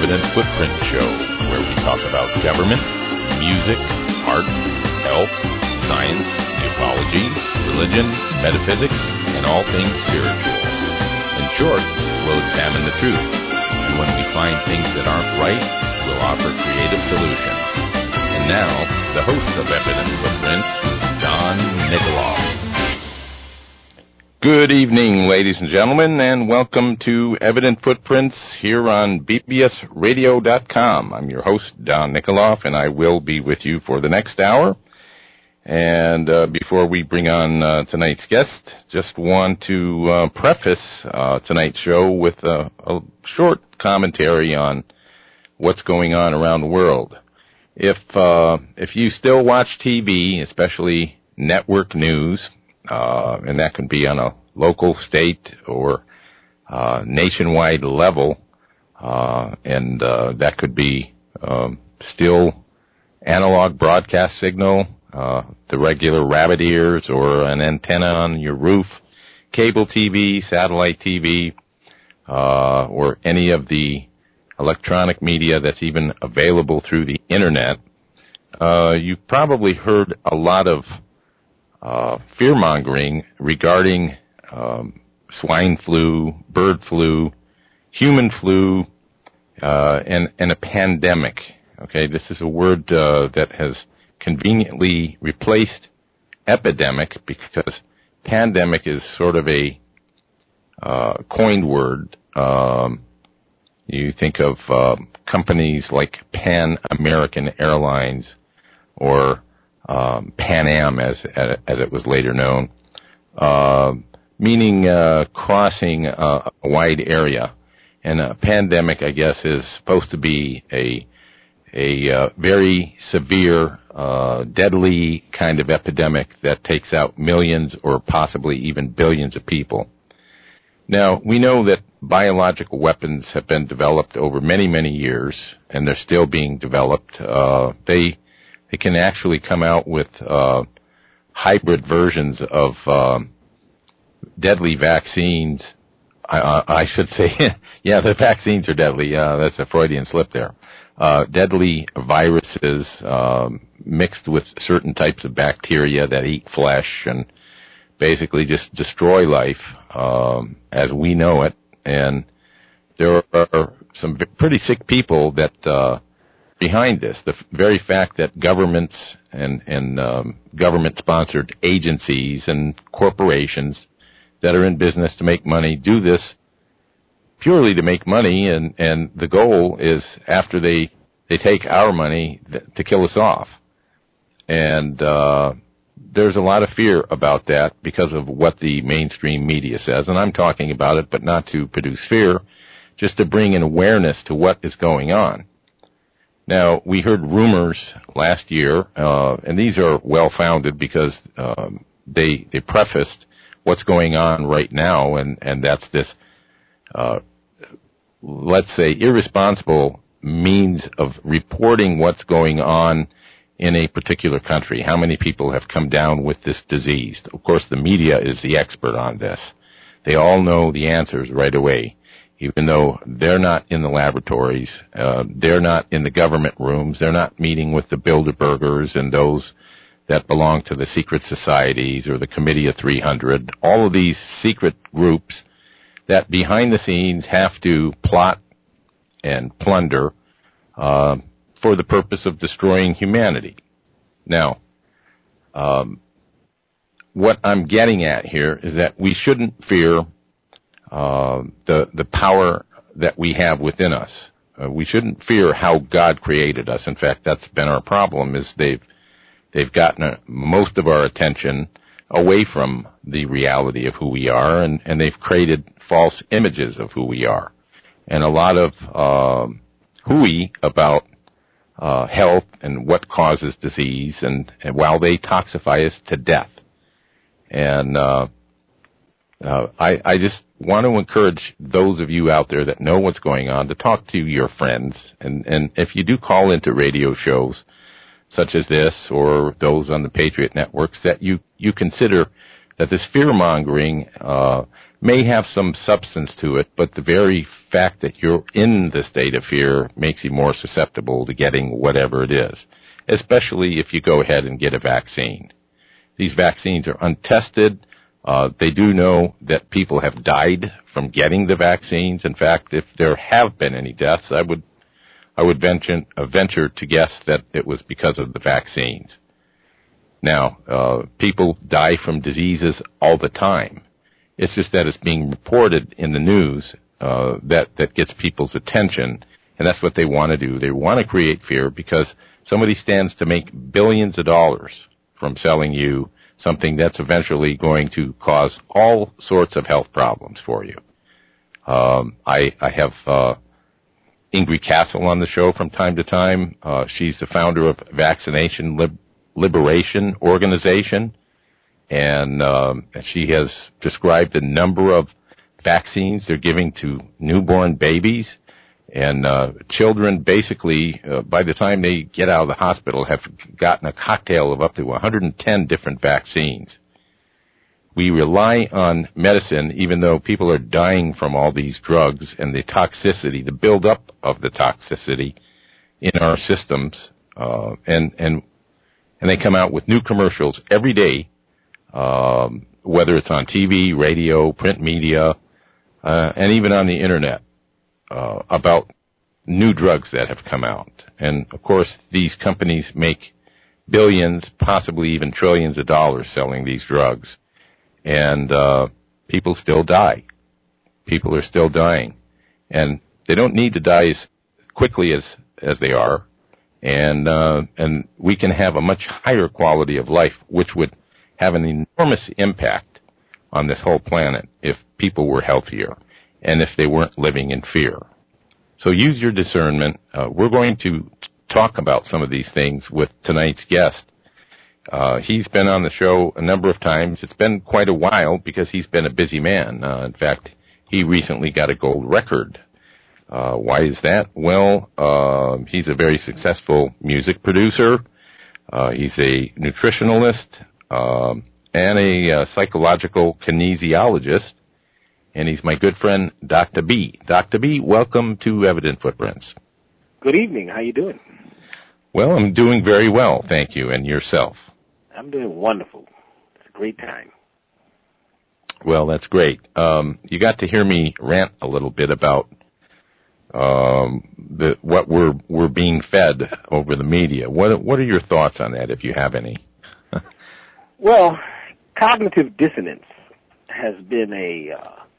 Evident Footprint Show, where we talk about government, music, art, health, science, ufology, religion, metaphysics, and all things spiritual. In short, we'll examine the truth, and when we find things that aren't right, we'll offer creative solutions. And now, the host of Evident Footprints, Don Nikoloff. Good evening, ladies and gentlemen, and welcome to Evident Footprints here on bbsradio.com. I'm your host, Don Nikoloff, and I will be with you for the next hour. And before we bring on tonight's guest, just want to preface tonight's show with a short commentary on what's going on around the world. If you still watch TV, especially network news, and that can be on a local, state, or nationwide level, and that could be still analog broadcast signal, the regular rabbit ears, or an antenna on your roof, cable TV, satellite TV, or any of the electronic media that's even available through the internet. You've probably heard a lot of fear-mongering regarding swine flu, bird flu, human flu, and a pandemic. Okay, this is a word that has conveniently replaced epidemic, because pandemic is sort of a coined word. You think of companies like Pan American Airlines or Pan Am, as it was later known, meaning crossing a wide area. And a pandemic, I guess, is supposed to be a very severe, deadly kind of epidemic that takes out millions or possibly even billions of people. Now, we know that biological weapons have been developed over many, many years, and they're still being developed. They can actually come out with hybrid versions of deadly vaccines. I should say, yeah, the vaccines are deadly. That's a Freudian slip there. Deadly viruses mixed with certain types of bacteria that eat flesh and basically just destroy life as we know it. And there are some pretty sick people that behind this. The very fact that governments and government-sponsored agencies and corporations that are in business to make money do this purely to make money, and the goal is, after they take our money, to kill us off. And there's a lot of fear about that because of what the mainstream media says, and I'm talking about it, but not to produce fear, just to bring an awareness to what is going on. Now, we heard rumors last year, and these are well-founded because they prefaced what's going on right now, and that's this, let's say, irresponsible means of reporting what's going on in a particular country. How many people have come down with this disease? Of course, the media is the expert on this. They all know the answers right away, even though they're not in the laboratories, they're not in the government rooms, they're not meeting with the Bilderbergers and those that belong to the secret societies or the Committee of 300, all of these secret groups that behind the scenes have to plot and plunder for the purpose of destroying humanity. Now, what I'm getting at here is that we shouldn't fear the power that we have within us. We shouldn't fear how God created us. In fact, that's been our problem, is they've gotten most of our attention away from the reality of who we are, and they've created false images of who we are. And a lot of hooey about health and what causes disease, and while they toxify us to death. And I just want to encourage those of you out there that know what's going on to talk to your friends. And if you do call into radio shows such as this or those on the Patriot networks, that you consider that this fear-mongering may have some substance to it, but the very fact that you're in the state of fear makes you more susceptible to getting whatever it is, especially if you go ahead and get a vaccine. These vaccines are untested. They do know that people have died from getting the vaccines. In fact, if there have been any deaths, I would venture to guess that it was because of the vaccines. Now, people die from diseases all the time. It's just that it's being reported in the news that gets people's attention, and that's what they want to do. They want to create fear because somebody stands to make billions of dollars from selling you something that's eventually going to cause all sorts of health problems for you. I have Ingrid Castle on the show from time to time. She's the founder of Vaccination Liberation Organization, and she has described the number of vaccines they're giving to newborn babies, and children basically, by the time they get out of the hospital, have gotten a cocktail of up to 110 different vaccines. We rely on medicine, even though people are dying from all these drugs and the toxicity, the buildup of the toxicity in our systems, and they come out with new commercials every day, whether it's on TV, radio, print media, and even on the internet, about new drugs that have come out. And, of course, these companies make billions, possibly even trillions of dollars selling these drugs. And people still die. People are still dying. And they don't need to die as quickly as they are. And we can have a much higher quality of life, which would have an enormous impact on this whole planet if people were healthier and if they weren't living in fear. So use your discernment. We're going to talk about some of these things with tonight's guest. He's been on the show a number of times. It's been quite a while because he's been a busy man. In fact, he recently got a gold record. Why is that? Well, he's a very successful music producer. He's a nutritionalist and a psychological kinesiologist. And he's my good friend, Dr. B. Dr. B, welcome to Evident Footprints. Good evening. How you doing? Well, I'm doing very well, thank you. And yourself? I'm doing wonderful. It's a great time. Well, that's great. You got to hear me rant a little bit about what we're being fed over the media. What are your thoughts on that, if you have any? Well, cognitive dissonance has been a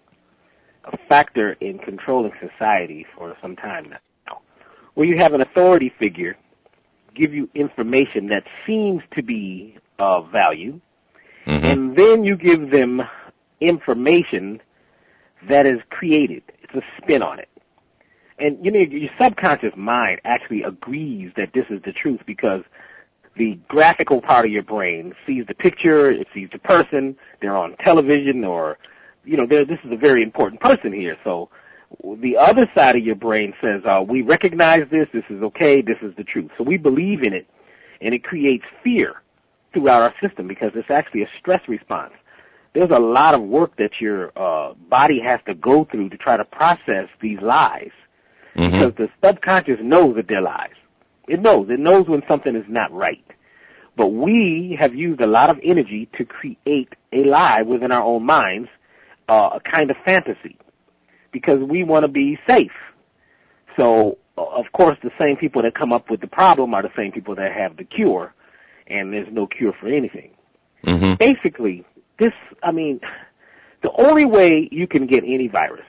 factor in controlling society for some time now, where you have an authority figure give you information that seems to be of value, and then you give them information that is created. It's a spin on it. And, you know, your subconscious mind actually agrees that this is the truth because the graphical part of your brain sees the picture, it sees the person, they're on television, or, you know, this is a very important person here. So the other side of your brain says, we recognize this is okay, this is the truth. So we believe in it, and it creates fear throughout our system because it's actually a stress response. There's a lot of work that your body has to go through to try to process these lies because the subconscious knows that they're lies. It knows when something is not right. But we have used a lot of energy to create a lie within our own minds, a kind of fantasy, because we want to be safe. So, of course, the same people that come up with the problem are the same people that have the cure, and there's no cure for anything. Basically, the only way you can get any virus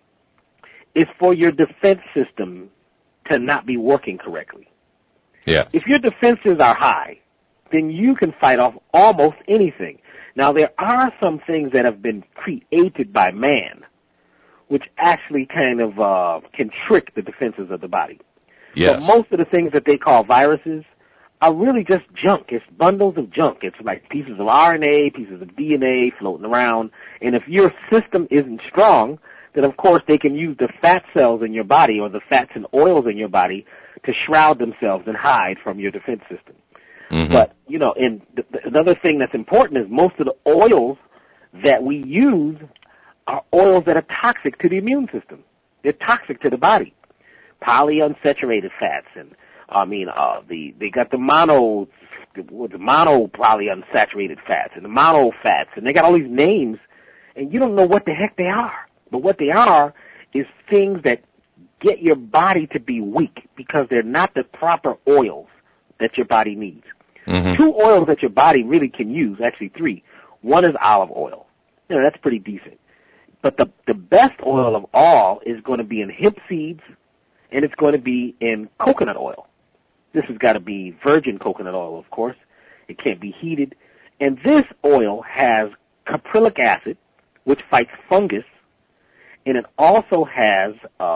is for your defense system to not be working correctly. Yes. If your defenses are high, then you can fight off almost anything. Now, there are some things that have been created by man, which actually kind of can trick the defenses of the body. Yes. But most of the things that they call viruses are really just junk. It's bundles of junk. It's like pieces of RNA, pieces of DNA floating around. And if your system isn't strong, then, of course, they can use the fat cells in your body or the fats and oils in your body to shroud themselves and hide from your defense system. But, you know, and another thing that's important is most of the oils that we use are oils that are toxic to the immune system. They're toxic to the body. Polyunsaturated fats, and they got the mono polyunsaturated fats and the mono fats, and they got all these names, and you don't know what the heck they are. But what they are is things that get your body to be weak because they're not the proper oils that your body needs. Mm-hmm. 2 oils that your body really can use, actually 3. One is olive oil. That's pretty decent. But the best oil of all is going to be in hemp seeds, and it's going to be in coconut oil. This has got to be virgin coconut oil, of course. It can't be heated. And this oil has caprylic acid, which fights fungus, and it also has,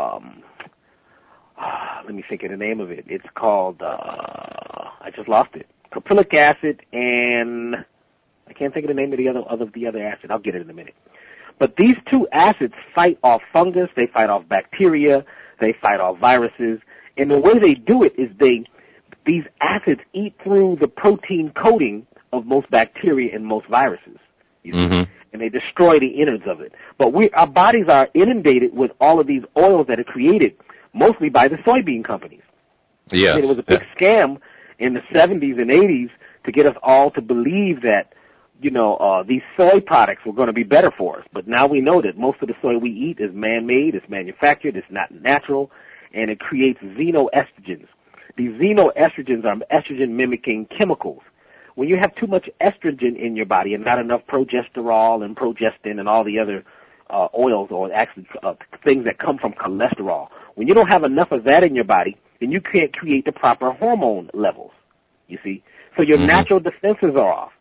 let me think of the name of it. It's called, I just lost it. Caprylic acid, and I can't think of the name of the other acid. I'll get it in a minute. But these 2 acids fight off fungus, they fight off bacteria, they fight off viruses, and the way they do it is these acids eat through the protein coating of most bacteria and most viruses, and they destroy the innards of it. But our bodies are inundated with all of these oils that are created mostly by the soybean companies. Yes. It was a big scam in the 70s and 80s to get us all to believe that these soy products were going to be better for us. But now we know that most of the soy we eat is man-made, it's manufactured, it's not natural, and it creates xenoestrogens. These xenoestrogens are estrogen-mimicking chemicals. When you have too much estrogen in your body and not enough progesterol and progestin and all the other oils or actually things that come from cholesterol, when you don't have enough of that in your body, then you can't create the proper hormone levels, you see. So your natural defenses are off.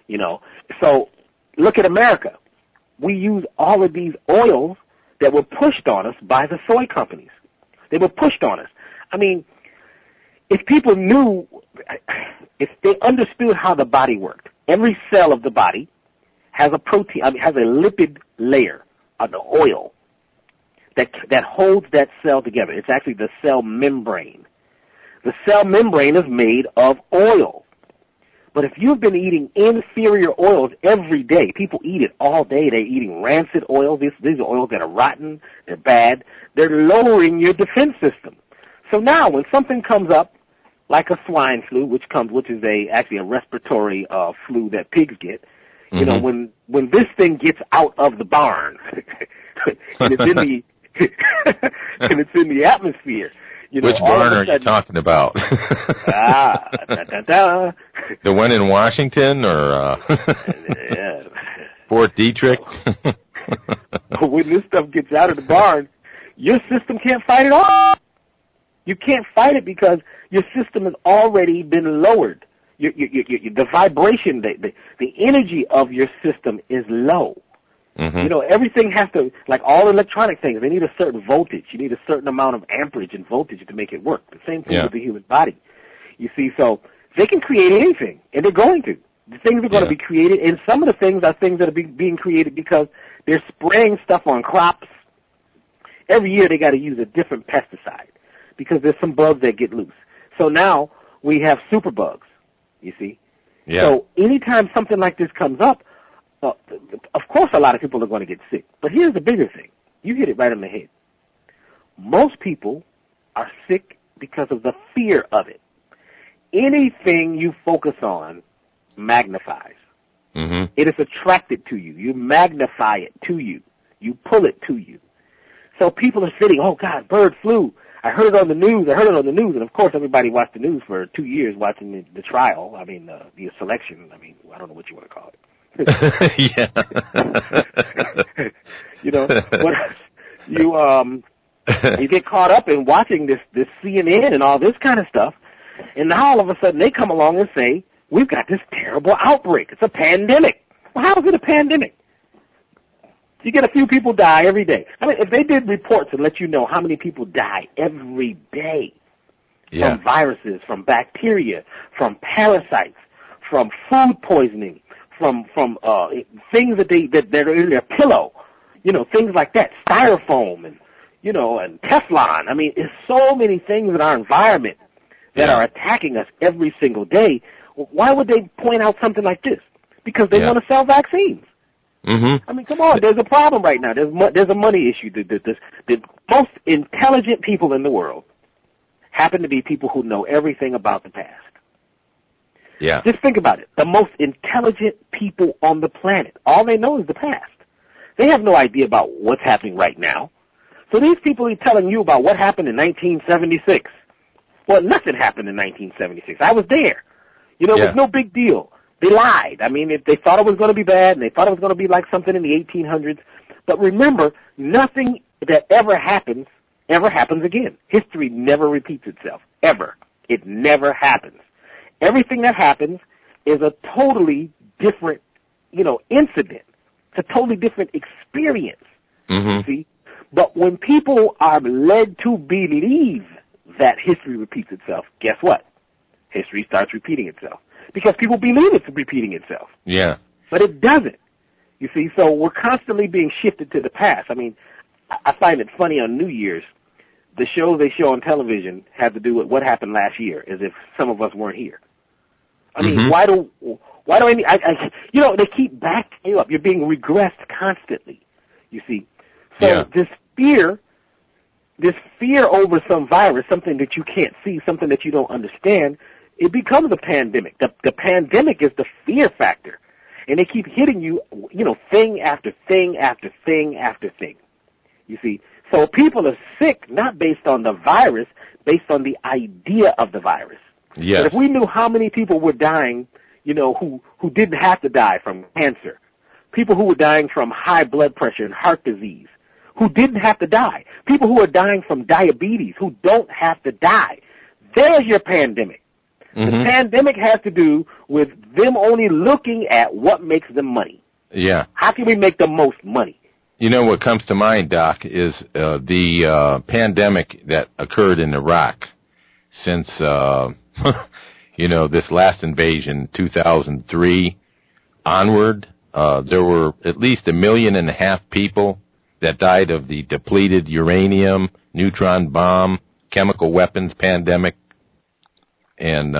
So look at America. We use all of these oils that were pushed on us by the soy companies. They were pushed on us. I mean, if people knew, if they understood how the body worked, every cell of the body has a protein, has a lipid layer of the oil that holds that cell together. It's actually the cell membrane. The cell membrane is made of oil. But if you've been eating inferior oils every day, people eat it all day. They're eating rancid oils. These are oils that are rotten. They're bad. They're lowering your defense system. So now when something comes up, like a swine flu, which is actually a respiratory flu that pigs get, when this thing gets out of the barn and it's in the and it's in the atmosphere. Which barn are you talking about? The one in Washington or Fort Detrick? When this stuff gets out of the barn, your system can't fight it off. You can't fight it because your system has already been lowered. The vibration, the energy of your system is low. Everything has to, like all electronic things, they need a certain voltage. You need a certain amount of amperage and voltage to make it work. The same thing with the human body. You see, so they can create anything, and they're going to. The things are going to be created, and some of the things are things that are being created because they're spraying stuff on crops. Every year they got to use a different pesticide because there's some bugs that get loose. So now we have superbugs, you see. Yeah. So anytime something like this comes up, of course a lot of people are going to get sick. But here's the bigger thing. You hit it right on the head. Most people are sick because of the fear of it. Anything you focus on magnifies. It is attracted to you. You magnify it to you. You pull it to you. So people are sitting, oh, God, bird flu. I heard it on the news. And, of course, everybody watched the news for 2 years watching the trial. The selection. I don't know what you want to call it. You get caught up in watching this CNN and all this kind of stuff, and now all of a sudden they come along and say, we've got this terrible outbreak. It's a pandemic. Well, how is it a pandemic? You get a few people die every day. If they did reports and let you know how many people die every day from viruses, from bacteria, from parasites, from food poisoning, from things that are in their pillow, things like that, styrofoam and Teflon. There's so many things in our environment that are attacking us every single day. Why would they point out something like this? Because they want to sell vaccines. Mm-hmm. I mean, come on, there's a problem right now. There's a money issue. The most intelligent people in the world happen to be people who know everything about the past. Yeah. Just think about it. The most intelligent people on the planet, all they know is the past. They have no idea about what's happening right now. So these people are telling you about what happened in 1976. Well, nothing happened in 1976. I was there. You know, it was no big deal. They lied. I mean, if they thought it was going to be bad, and they thought it was going to be like something in the 1800s. But remember, nothing that ever happens again. History never repeats itself, ever. It never happens. Everything that happens is a totally different, incident. It's a totally different experience. Mm-hmm. See? But when people are led to believe that history repeats itself, guess what? History starts repeating itself. Because people believe it's repeating itself. Yeah. But it doesn't. You see, so we're constantly being shifted to the past. I mean, I find it funny on New Year's, the shows they show on television have to do with what happened last year, as if some of us weren't here. I mean, why do they keep backing you up. You're being regressed constantly, you see. So this fear over some virus, something that you can't see, something that you don't understand, it becomes a pandemic. The pandemic is the fear factor. And they keep hitting you, thing after thing after thing after thing. You see? So people are sick not based on the virus, based on the idea of the virus. Yes. But if we knew how many people were dying, who didn't have to die from cancer, people who were dying from high blood pressure and heart disease, who didn't have to die, people who are dying from diabetes, who don't have to die, there's your pandemic. The pandemic has to do with them only looking at what makes them money. Yeah. How can we make the most money? You know what comes to mind, Doc, is the pandemic that occurred in Iraq since, this last invasion, 2003 onward. There were at least 1.5 million people that died of the depleted uranium, neutron bomb, chemical weapons pandemic, and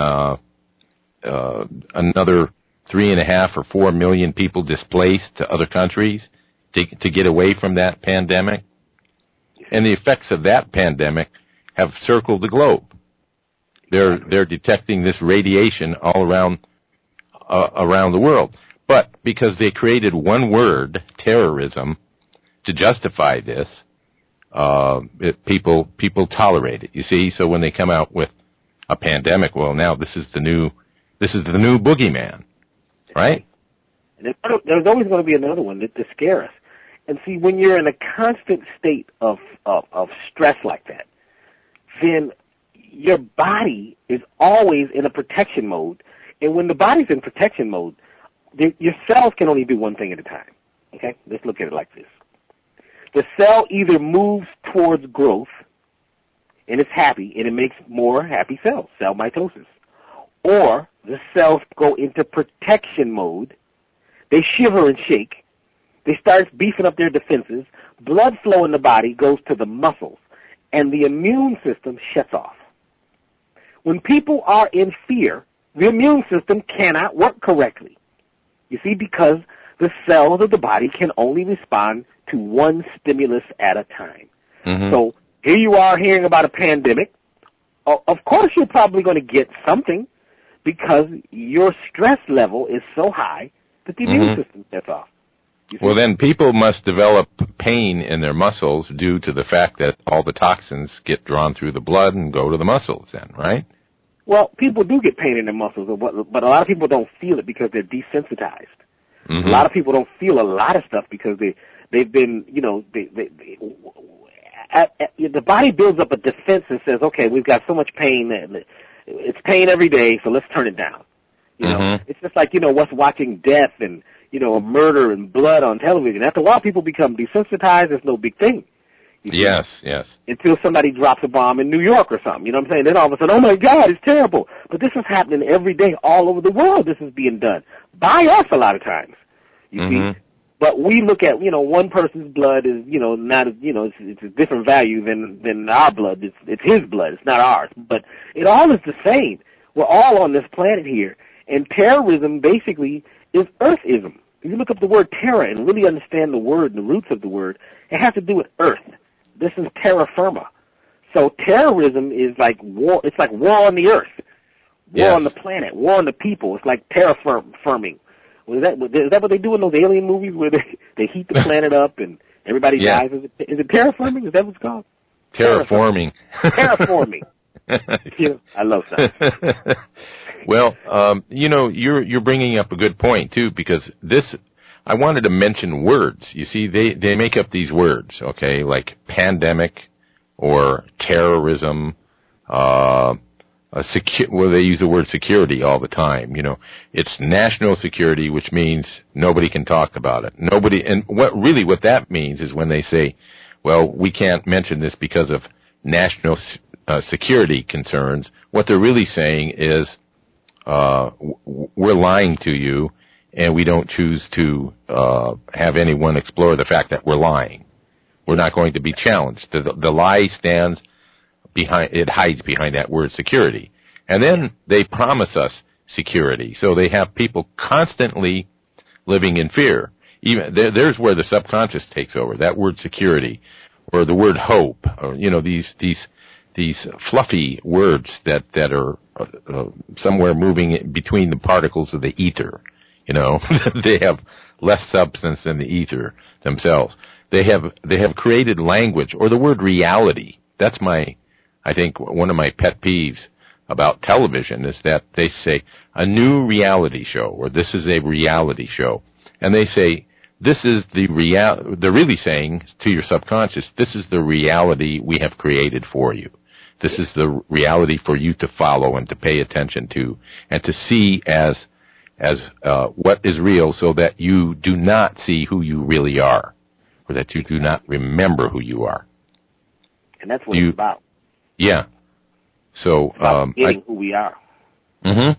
another 3.5 or 4 million people displaced to other countries to get away from that pandemic. And the effects of that pandemic have circled the globe. They're detecting this radiation all around the world. But because they created one word, terrorism, to justify this, people tolerate it. You see, so when they come out with a pandemic, well, now this is the new boogeyman, right? And there's always going to be another one to scare us. And see, when you're in a constant state of stress like that, then your body is always in a protection mode. And when the body's in protection mode, your cells can only do one thing at a time. Okay? Let's look at it like this. The cell either moves towards growth, and it's happy, and it makes more happy cells, cell mitosis. Or the cells go into protection mode. They shiver and shake. They start beefing up their defenses. Blood flow in the body goes to the muscles, and the immune system shuts off. When people are in fear, the immune system cannot work correctly. You see, because the cells of the body can only respond to one stimulus at a time. So here you are hearing about a pandemic. Of course you're probably going to get something because your stress level is so high that the immune system shuts off. Well, then people must develop pain in their muscles due to the fact that all the toxins get drawn through the blood and go to the muscles then, right? Well, people do get pain in their muscles, but a lot of people don't feel it because they're desensitized. A lot of people don't feel a lot of stuff because they've been, the body builds up a defense and says, okay, we've got so much pain, it's pain every day, so let's turn it down. It's just like, what's watching death and, a murder and blood on television. After a while, people become desensitized. It's no big thing. Yes. Until somebody drops a bomb in New York or something. You know what I'm saying? Then all of a sudden, oh, my God, it's terrible. But this is happening every day all over the world. This is being done by us a lot of times, you see. But we look at, one person's blood is, not, it's a different value than our blood. It's his blood. It's not ours. But it all is the same. We're all on this planet here. And terrorism basically is Earthism. If you look up the word terror and really understand the word and the roots of the word, it has to do with earth. This is terra firma. So terrorism is like war. It's like war on the earth, war on the planet, war on the people. It's like terraforming. Is that what they do in those alien movies where they heat the planet up and everybody dies? Is it terraforming? Is that what it's called? Terraforming. Terraforming. I love that. Well, you're bringing up a good point too, because I wanted to mention words. You see, they make up these words, okay, like pandemic or terrorism. Well, they use the word security all the time. It's national security, which means nobody can talk about it. And what that means is when they say, well, we can't mention this because of national security concerns. What they're really saying is, we're lying to you, and we don't choose to have anyone explore the fact that we're lying. We're not going to be challenged. The lie stands behind, it hides behind that word security. And then they promise us security. So they have people constantly living in fear. Even there's where the subconscious takes over, that word security, or the word hope, or, these fluffy words that are somewhere moving between the particles of the ether. They have less substance than the ether themselves. They have created language, or the word reality. That's I think one of my pet peeves about television is that they say a new reality show, or this is a reality show. And they say, this is they're really saying to your subconscious, this is the reality we have created for you. This is the reality for you to follow and to pay attention to and to see as what is real, so that you do not see who you really are, or that you do not remember who you are. And that's what it's about. Yeah. So it's about getting who we are. Mm-hmm.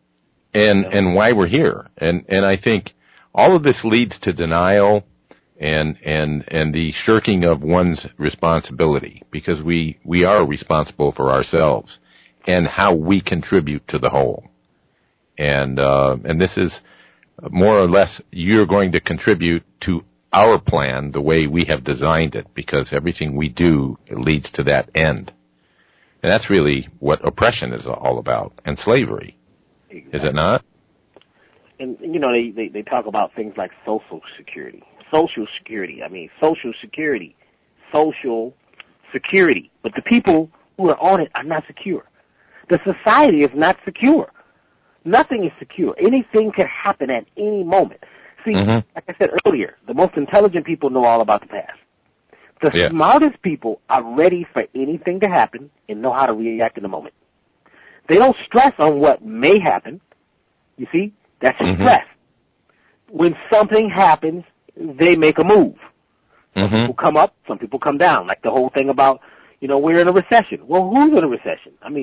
And why we're here. And I think all of this leads to denial and the shirking of one's responsibility, because we are responsible for ourselves and how we contribute to the whole. And this is more or less, you're going to contribute to our plan the way we have designed it, because everything we do leads to that end. And that's really what oppression is all about, and slavery. Exactly. Is it not? And, they talk about things like social security. Social security. Social security. Social security. But the people who are on it are not secure. The society is not secure. Nothing is secure. Anything can happen at any moment. See, like I said earlier, the most intelligent people know all about the past. The smartest people are ready for anything to happen and know how to react in the moment. They don't stress on what may happen. You see? That's stress. When something happens, they make a move. Some people come up, some people come down. Like the whole thing about, we're in a recession. Well, who's in a recession? I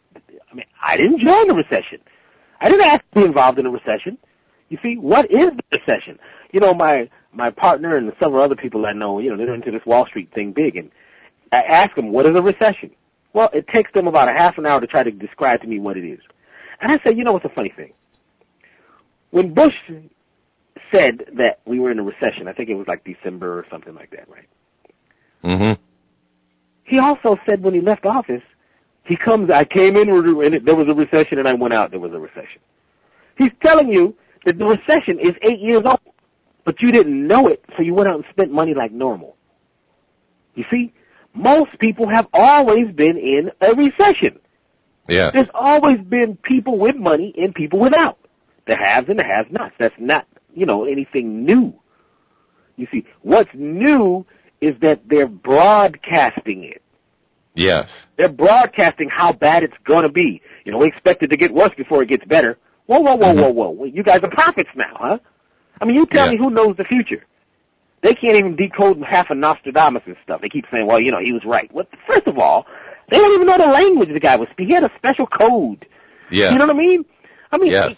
I didn't join the recession. I didn't ask to be involved in a recession. You see, what is the recession? My partner and several other people I know, they're into this Wall Street thing big, and I ask them, what is a recession? Well, it takes them about a half an hour to try to describe to me what it is. And I say, what's a funny thing? When Bush said that we were in a recession, I think it was like December or something like that, right? Mm-hmm. He also said when he left office, I came in and there was a recession, and I went out, there was a recession. He's telling you that the recession is 8 years old, but you didn't know it, so you went out and spent money like normal. You see, most people have always been in a recession. Yeah. There's always been people with money and people without. The haves and the have-nots. That's not, anything new. You see, what's new is that they're broadcasting it. Yes. They're broadcasting how bad it's going to be. We expect it to get worse before it gets better. Whoa. You guys are prophets now, huh? You tell me who knows the future. They can't even decode half of Nostradamus and stuff. They keep saying, he was right. Well, first of all, they don't even know the language the guy was speaking. He had a special code. Yeah. You know what I mean? Yes.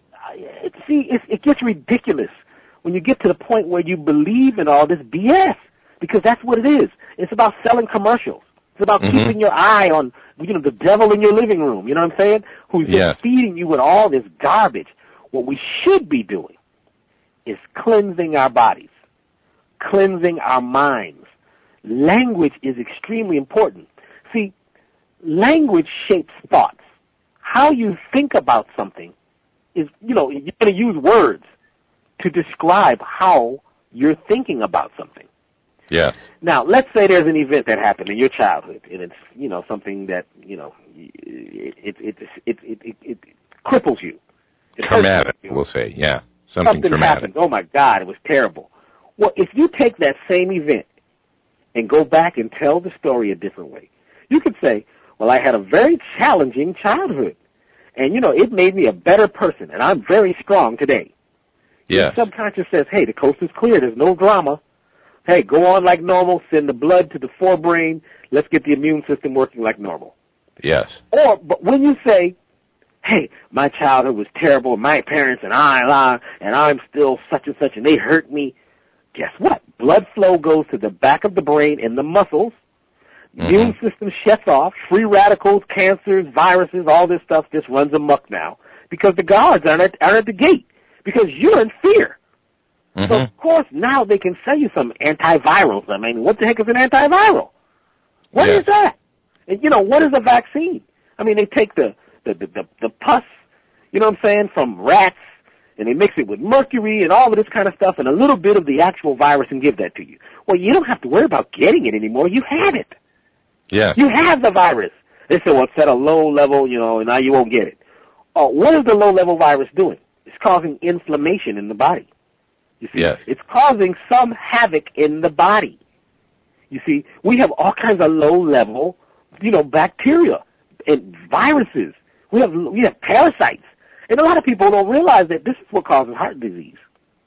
It gets ridiculous when you get to the point where you believe in all this BS, because that's what it is. It's about selling commercials. It's about keeping your eye on, the devil in your living room, you know what I'm saying? Who's just feeding you with all this garbage. What we should be doing is cleansing our bodies, cleansing our minds. Language is extremely important. See, language shapes thoughts. How you think about something is, you're going to use words to describe how you're thinking about something. Yes. Now, let's say there's an event that happened in your childhood, and it's, something that, it cripples you. Traumatic, we'll say, yeah. Something traumatic. Happened. Oh, my God, it was terrible. Well, if you take that same event and go back and tell the story a different way, you could say, well, I had a very challenging childhood, and, it made me a better person, and I'm very strong today. Yes. Your subconscious says, hey, the coast is clear, there's no drama. Hey, go on like normal, send the blood to the forebrain, let's get the immune system working like normal. Yes. But when you say, hey, my childhood was terrible, my parents and I'm still such and such, and they hurt me, guess what? Blood flow goes to the back of the brain and the muscles. Immune system shuts off. Free radicals, cancers, viruses, all this stuff just runs amok now because the guards are at the gate because you're in fear. So, of course, now they can sell you some antivirals. I mean, what the heck is an antiviral? What is that? And, what is a vaccine? I mean, they take the pus, from rats, and they mix it with mercury and all of this kind of stuff and a little bit of the actual virus and give that to you. Well, you don't have to worry about getting it anymore. You have it. Yes. You have the virus. They say, well, it's at a low level, and now you won't get it. Oh, what is the low-level virus doing? It's causing inflammation in the body. You see, It's causing some havoc in the body. You see, we have all kinds of low-level, bacteria and viruses. We have parasites. And a lot of people don't realize that this is what causes heart disease.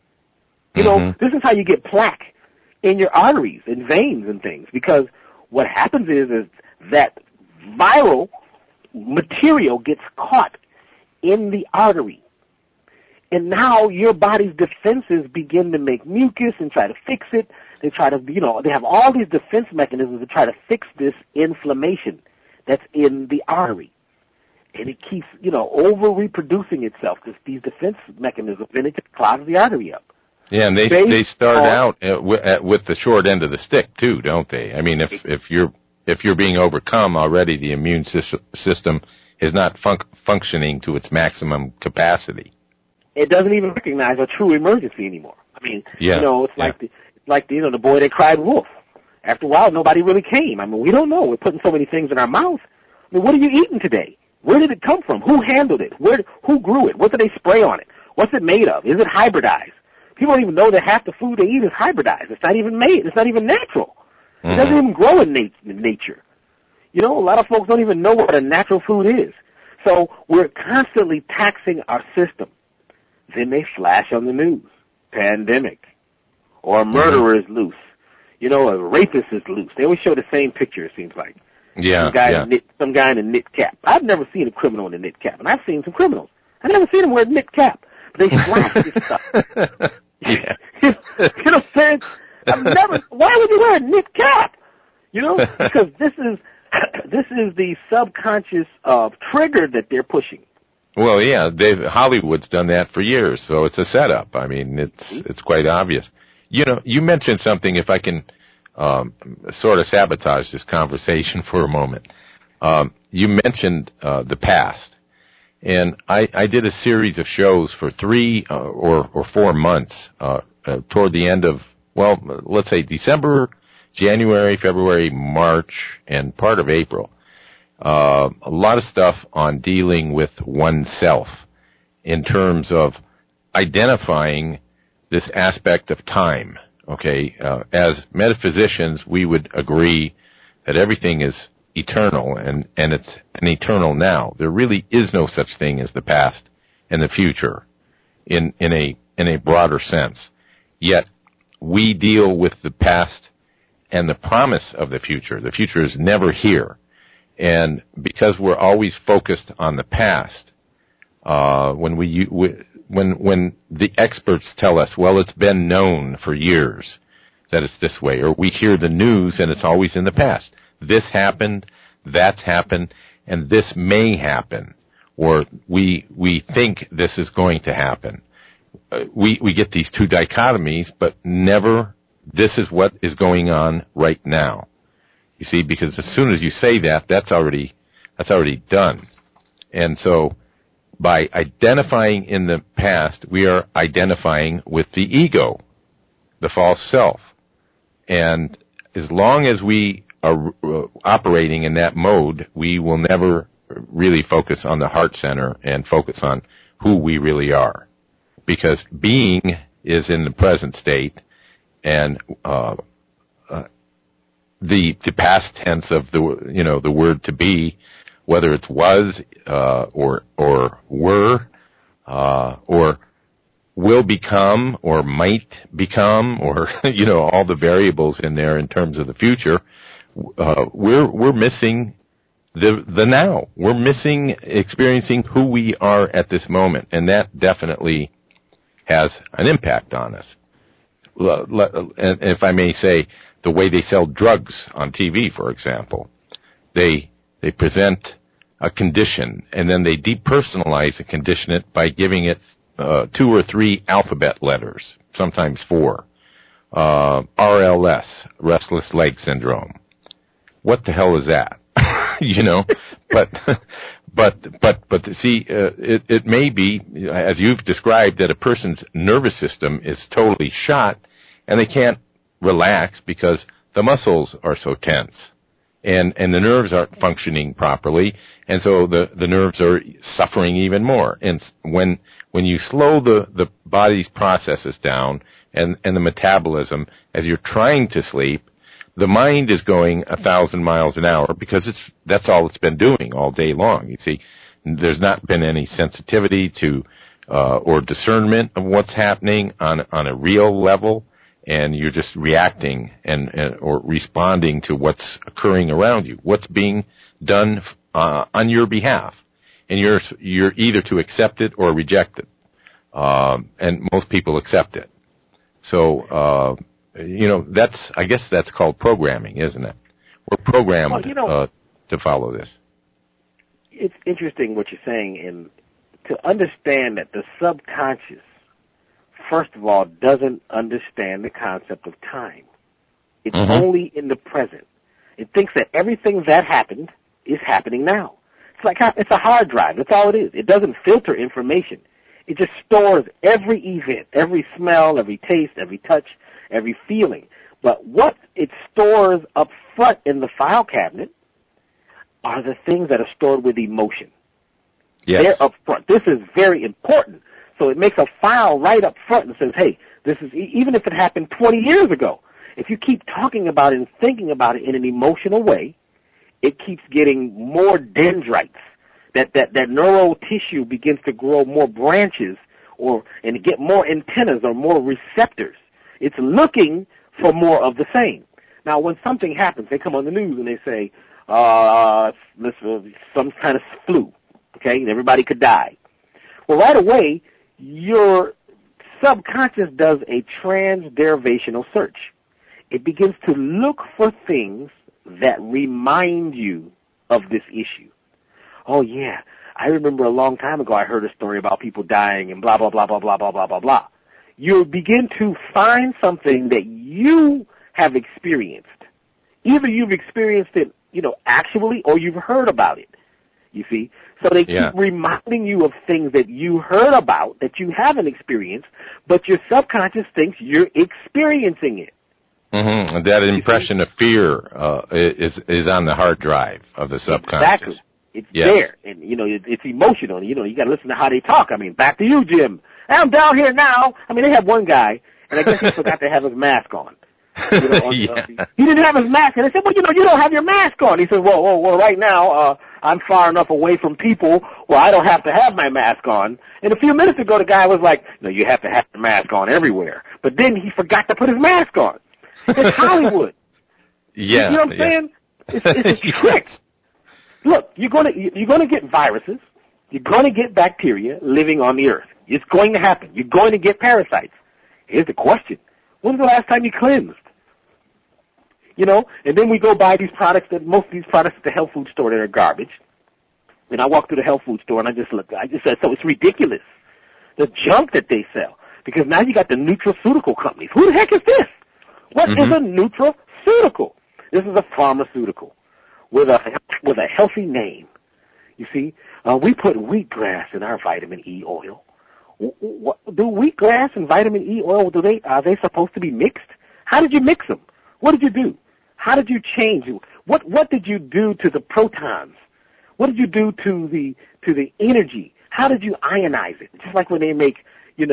This is how you get plaque in your arteries and veins and things, because what happens is that viral material gets caught in the artery. And now your body's defenses begin to make mucus and try to fix it. They try to, they have all these defense mechanisms to try to fix this inflammation that's in the artery. And it keeps, over-reproducing itself, these defense mechanisms, and it just clogs the artery up. Yeah, and they start out with the short end of the stick, too, don't they? I mean, if you're being overcome already, the immune system is not functioning to its maximum capacity. It doesn't even recognize a true emergency anymore. I mean, it's like the boy that cried wolf. After a while, nobody really came. I mean, we don't know. We're putting so many things in our mouth. I mean, what are you eating today? Where did it come from? Who handled it? Who grew it? What did they spray on it? What's it made of? Is it hybridized? People don't even know that half the food they eat is hybridized. It's not even made. It's not even natural. It doesn't even grow in nature. A lot of folks don't even know what a natural food is. So we're constantly taxing our system. Then they flash on the news, pandemic, or a murderer is loose. A rapist is loose. They always show the same picture, it seems like. Yeah, some guy in a knit cap. I've never seen a criminal in a knit cap, and I've seen some criminals. I've never seen them wear a knit cap. But they flash this stuff. Yeah. You know what I'm saying? Why would you wear a knit cap? Because this is the subconscious trigger that they're pushing. Well, yeah, Hollywood's done that for years, so it's a setup. I mean, it's quite obvious. You mentioned something, if I can sort of sabotage this conversation for a moment. You mentioned the past, and I did a series of shows for 3 or 4 months toward the end of, let's say December, January, February, March, and part of April. A lot of stuff on dealing with oneself in terms of identifying this aspect of time. Okay, as metaphysicians, we would agree that everything is eternal, and it's an eternal now. There really is no such thing as the past and the future in a broader sense. Yet we deal with the past and the promise of the future. The future is never here. And because we're always focused on the past, when the experts tell us, well, it's been known for years that it's this way, or we hear the news and it's always in the past. This happened, that's happened, and this may happen, or we think this is going to happen. we get these two dichotomies, but never this is what is going on right now. You see, because as soon as you say that, that's already done. And so by identifying in the past, we are identifying with the ego, the false self. And as long as we are operating in that mode, we will never really focus on the heart center and focus on who we really are. Because being is in the present state, and the past tense of the word to be, whether it's was or were or will become or might become, or all the variables in there in terms of the future, we're missing the now. We're missing experiencing who we are at this moment, and that definitely has an impact on us. And if I may say, the way they sell drugs on TV, for example, they present a condition, and then they depersonalize and condition it by giving it 2 or 3 alphabet letters, sometimes 4. RLS, restless leg syndrome. What the hell is that? But see, it may be, as you've described, that a person's nervous system is totally shot, and they can't relax because the muscles are so tense, and the nerves aren't functioning properly, and so the nerves are suffering even more. And when you slow the body's processes down and the metabolism as you're trying to sleep, the mind is going 1,000 miles an hour because that's all it's been doing all day long. You see, there's not been any sensitivity to or discernment of what's happening on a real level, and you're just reacting or responding to what's occurring around you, what's being done on your behalf, and you're either to accept it or reject it, and most people accept it. So. I guess that's called programming, isn't it? We're programmed to follow this. It's interesting what you're saying, and to understand that the subconscious, first of all, doesn't understand the concept of time. It's only in the present. It thinks that everything that happened is happening now. It's a hard drive. That's all it is. It doesn't filter information. It just stores every event, every smell, every taste, every touch, every feeling. But what it stores up front in the file cabinet are the things that are stored with emotion. Yes. They're up front. This is very important. So it makes a file right up front and says, hey, this is, even if it happened 20 years ago, if you keep talking about it and thinking about it in an emotional way, it keeps getting more dendrites. That neural tissue begins to grow more branches and get more antennas or more receptors. It's looking for more of the same. Now, when something happens, they come on the news and they say, some kind of flu, okay, and everybody could die. Well, right away, your subconscious does a transderivational search. It begins to look for things that remind you of this issue. Oh, yeah, I remember a long time ago I heard a story about people dying and blah, blah, blah, blah, blah, blah, blah, blah, blah. You begin to find something that you have experienced. Either you've experienced it, actually, or you've heard about it, you see. So they keep reminding you of things that you heard about that you haven't experienced, but your subconscious thinks you're experiencing it. Mm-hmm. That impression of fear is on the hard drive of the subconscious. Exactly. It's there, and, it's emotional. You got to listen to how they talk. I mean, back to you, Jim. I'm down here now. I mean, they have one guy, and I guess he forgot to have his mask on. He didn't have his mask, and they said, well, you don't have your mask on. He said, well, right now, I'm far enough away from people where I don't have to have my mask on. And a few minutes ago, the guy was like, no, you have to have your mask on everywhere. But then he forgot to put his mask on. It's Hollywood. Yeah. You know what I'm saying? It's a trick. Look, you're gonna get viruses. You're gonna get bacteria living on the earth. It's going to happen. You're going to get parasites. Here's the question. When's the last time you cleansed? And then we go buy these products, most of these products at the health food store that are garbage. And I walk through the health food store and I just said, so it's ridiculous. The junk that they sell. Because now you got the nutraceutical companies. Who the heck is this? What is a nutraceutical? This is a pharmaceutical with a healthy name. You see, we put wheatgrass in our vitamin E oil. Do wheatgrass and vitamin E oil, are they supposed to be mixed? How did you mix them? What did you do? How did you change? What did you do to the protons? What did you do to the energy? How did you ionize it? Just like when they make,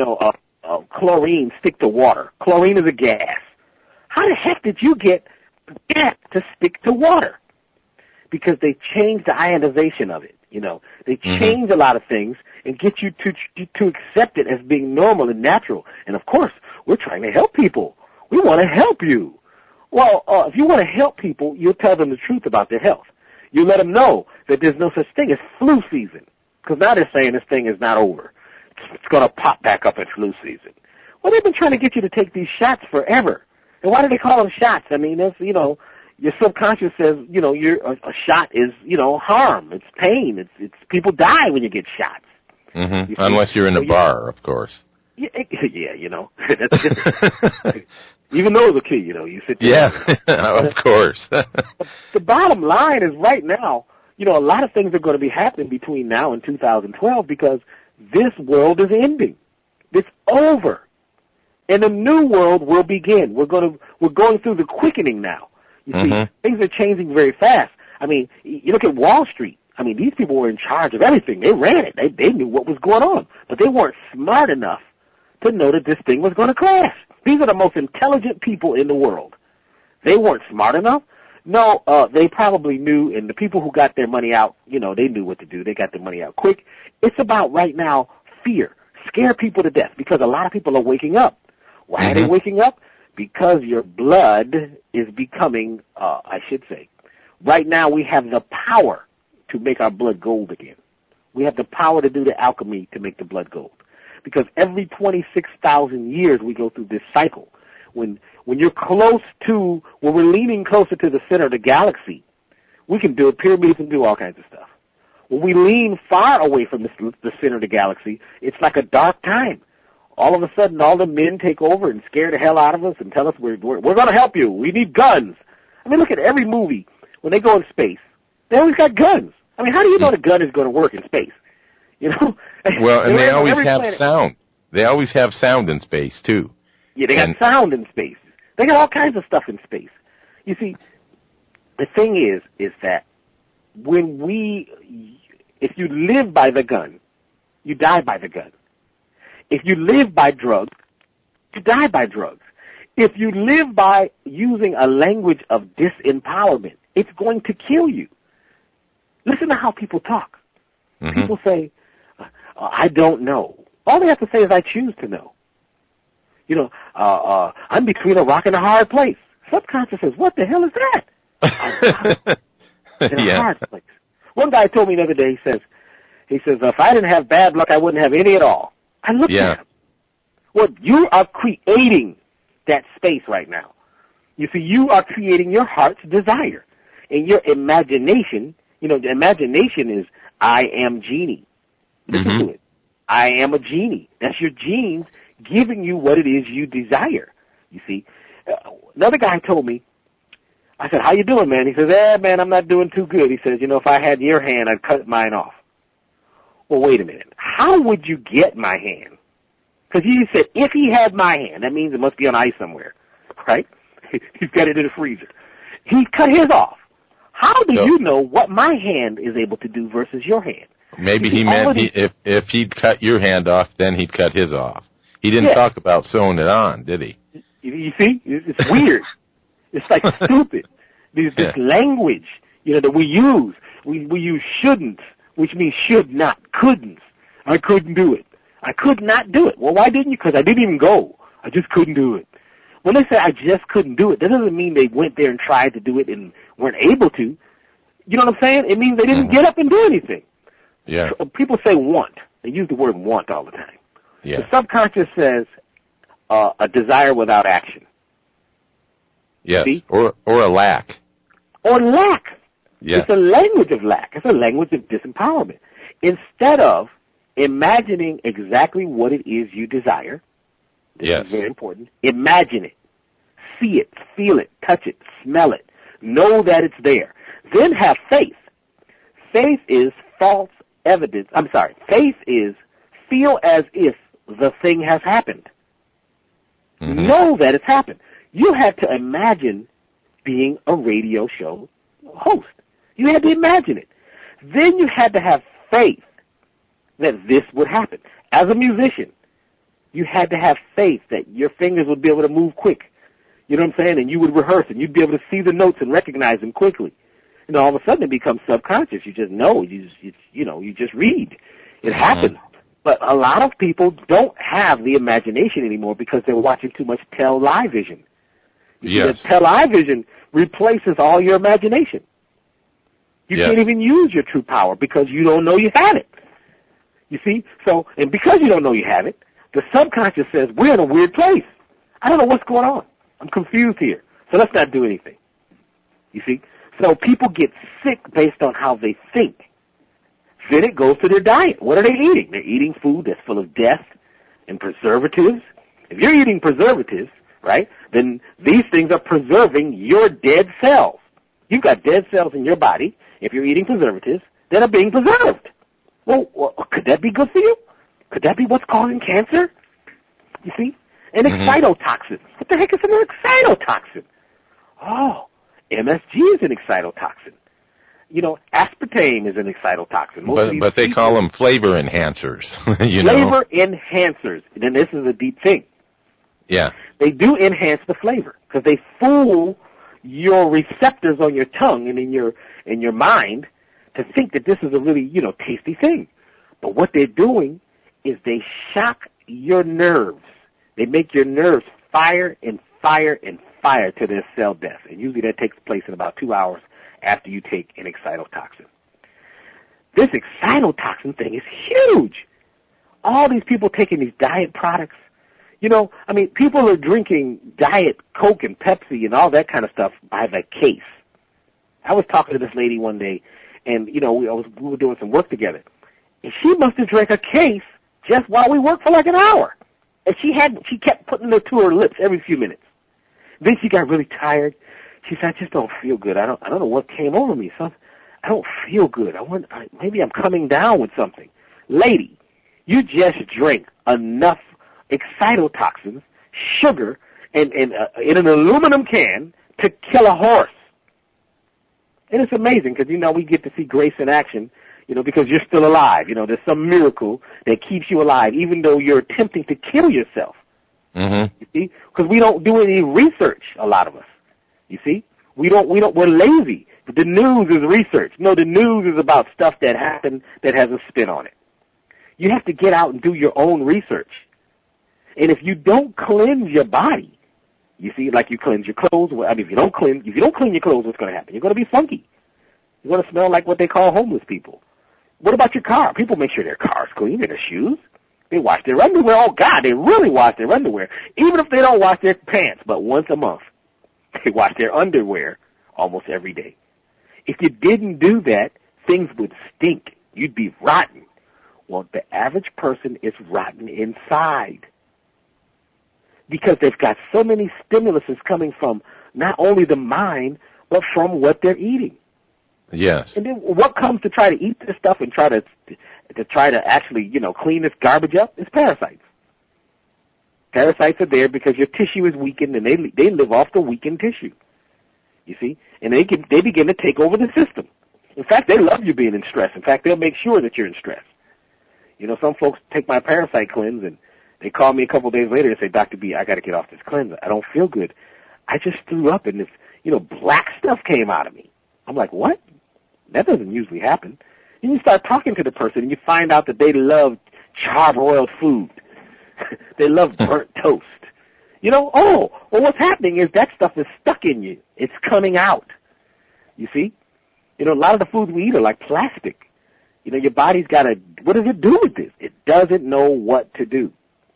chlorine stick to water. Chlorine is a gas. How the heck did you get gas to stick to water? Because they changed the ionization of it. They change a lot of things and get you to accept it as being normal and natural. And of course, we're trying to help people. We want to help you. Well, if you want to help people, you'll tell them the truth about their health. You let them know that there's no such thing as flu season. Because now they're saying this thing is not over. It's going to pop back up at flu season. Well, they've been trying to get you to take these shots forever. And why do they call them shots? I mean, that's, your subconscious says, a shot is, harm. It's pain. It's people die when you get shots. Mm-hmm. Unless you're in a bar, of course. Yeah, that's different. Even though it's a key, you sit there. Yeah, of course. The bottom line is right now, a lot of things are going to be happening between now and 2012 because this world is ending. It's over. And a new world will begin. We're going through the quickening now. You see, things are changing very fast. I mean, you look at Wall Street. I mean, these people were in charge of everything. They ran it. They knew what was going on. But they weren't smart enough to know that this thing was going to crash. These are the most intelligent people in the world. They weren't smart enough. No, they probably knew, and the people who got their money out, they knew what to do. They got their money out quick. It's about, right now, fear. Scare people to death because a lot of people are waking up. Why are they waking up? Because your blood is becoming, right now we have the power to make our blood gold again. We have the power to do the alchemy to make the blood gold. Because every 26,000 years we go through this cycle. When we're leaning closer to the center of the galaxy, we can build pyramids and do all kinds of stuff. When we lean far away from the center of the galaxy, it's like a dark time. All of a sudden, all the men take over and scare the hell out of us and tell us we're going to help you. We need guns. I mean, look at every movie. When they go in space, they always got guns. I mean, how do you know the gun is going to work in space? Well, and they always have sound. They always have sound in space, too. Yeah, they got sound in space. They got all kinds of stuff in space. You see, the thing is that if you live by the gun, you die by the gun. If you live by drugs, you die by drugs. If you live by using a language of disempowerment, it's going to kill you. Listen to how people talk. People say, I don't know. All they have to say is, I choose to know. I'm between a rock and a hard place. Subconscious says, what the hell is that? In a hard place. One guy told me the other day, he says, if I didn't have bad luck, I wouldn't have any at all. I looked at him. Well, you are creating that space right now. You see, you are creating your heart's desire. And your imagination, the imagination is, I am genie. Listen to it. I am a genie. That's your genes giving you what it is you desire. You see, another guy told me, I said, how you doing, man? He says, man, I'm not doing too good. He says, if I had your hand, I'd cut mine off. Well, wait a minute. How would you get my hand? Because he said, if he had my hand, that means it must be on ice somewhere, right? He's got it in the freezer. He cut his off. How do you know what my hand is able to do versus your hand? Maybe he meant if he'd cut your hand off, then he'd cut his off. He didn't talk about sewing it on, did he? You see? It's weird. It's like stupid. This language, that we use. We use shouldn't, which means should not, couldn't. I couldn't do it. I could not do it. Well, why didn't you? Because I didn't even go. I just couldn't do it. When they say I just couldn't do it, that doesn't mean they went there and tried to do it and weren't able to. You know what I'm saying? It means they didn't get up and do anything. Yeah. People say want. They use the word want all the time. Yeah. The subconscious says a desire without action. Yes. See? Or a lack. Or lack. Yes. It's a language of lack. It's a language of disempowerment. Instead of imagining exactly what it is you desire, This Yes. is very important. Imagine it. See it, feel it, touch it, smell it. Know that it's there. Then have faith. Faith is false evidence. Faith is feel as if the thing has happened. Mm-hmm. Know that it's happened. You had to imagine being a radio show host. You had to imagine it. Then you had to have faith that this would happen. As a musician, you had to have faith that your fingers would be able to move quick. You know what I'm saying? And you would rehearse, and you'd be able to see the notes and recognize them quickly. And all of a sudden it becomes subconscious. You just know. You just read. It happens. But a lot of people don't have the imagination anymore because they're watching too much television. Yes. Television replaces all your imagination. You can't even use your true power because you don't know you have it. You see? So, and because you don't know you have it, the subconscious says, we're in a weird place. I don't know what's going on. I'm confused here. So let's not do anything. You see? So people get sick based on how they think. Then it goes to their diet. What are they eating? They're eating food that's full of death and preservatives. If you're eating preservatives, right, then these things are preserving your dead cells. You've got dead cells in your body, if you're eating preservatives, that are being preserved. Well, could that be good for you? Could that be what's causing cancer? You see? An excitotoxin. What the heck is an excitotoxin? Oh, MSG is an excitotoxin. You know, aspartame is an excitotoxin. But they call them flavor enhancers. Flavor enhancers. And then this is a deep thing. Yeah. They do enhance the flavor because they fool your receptors on your tongue and in your mind to think that this is a really, tasty thing. But what they're doing is they shock your nerves. They make your nerves fire and fire and fire to their cell death. And usually that takes place in about 2 hours after you take an excitotoxin. This excitotoxin thing is huge. All these people taking these diet products, people are drinking Diet Coke and Pepsi and all that kind of stuff by the case. I was talking to this lady one day, and, we were doing some work together. And she must have drank a case just while we worked for like an hour. And she kept putting it to her lips every few minutes. Then she got really tired. She said, I just don't feel good. I don't know what came over me. I don't feel good. Maybe I'm coming down with something. Lady, you just drank enough excitotoxins, sugar, and in an aluminum can to kill a horse. And it's amazing because, we get to see grace in action, because you're still alive. There's some miracle that keeps you alive, even though you're attempting to kill yourself. Mm-hmm. You see? Because we don't do any research, a lot of us. You see? We're lazy. The news is research. No, the news is about stuff that happened that has a spin on it. You have to get out and do your own research. And if you don't cleanse your body, you see, like you cleanse your clothes. If you don't clean your clothes, what's going to happen? You're going to be funky. You're going to smell like what they call homeless people. What about your car? People make sure their car's clean and their shoes. They wash their underwear. Oh, God, they really wash their underwear. Even if they don't wash their pants, but once a month. They wash their underwear almost every day. If you didn't do that, things would stink. You'd be rotten. Well, the average person is rotten inside because they've got so many stimuluses coming from not only the mind, but from what they're eating. Yes. And then what comes to try to eat this stuff and try to actually, clean this garbage up is parasites. Parasites are there because your tissue is weakened, and they live off the weakened tissue. You see? And they begin to take over the system. In fact, they love you being in stress. In fact, they'll make sure that you're in stress. Some folks take my parasite cleanse, and they call me a couple of days later and say, Dr. B, I got to get off this cleanse. I don't feel good. I just threw up, and this, black stuff came out of me. I'm like, what? That doesn't usually happen. And you start talking to the person, and you find out that they love charbroiled food. They love burnt toast. What's happening is that stuff is stuck in you. It's coming out. You see? A lot of the foods we eat are like plastic. Your body's got to, what does it do with this? It doesn't know what to do.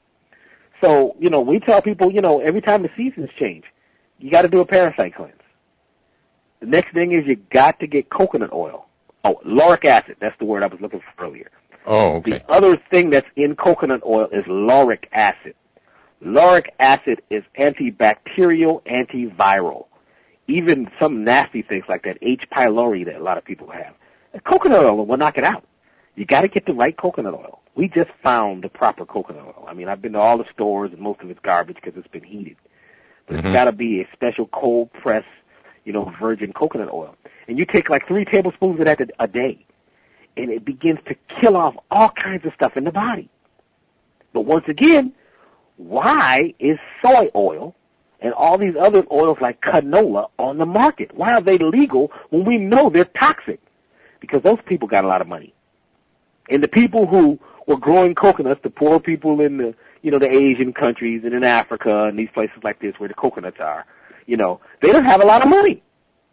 So, we tell people, every time the seasons change, you got to do a parasite cleanse. The next thing is you got to get coconut oil. Oh, lauric acid. That's the word I was looking for earlier. Oh, okay. The other thing that's in coconut oil is lauric acid. Lauric acid is antibacterial, antiviral. Even some nasty things like that H. pylori that a lot of people have. And coconut oil will knock it out. You got to get the right coconut oil. We just found the proper coconut oil. I mean, I've been to all the stores, and most of it's garbage because it's been heated. But it's got to be a special cold press, virgin coconut oil. And you take like 3 tablespoons of that a day, and it begins to kill off all kinds of stuff in the body. But once again, why is soy oil and all these other oils like canola on the market? Why are they legal when we know they're toxic? Because those people got a lot of money. And the people who were growing coconuts, the poor people in the, the Asian countries and in Africa and these places like this where the coconuts are, they don't have a lot of money.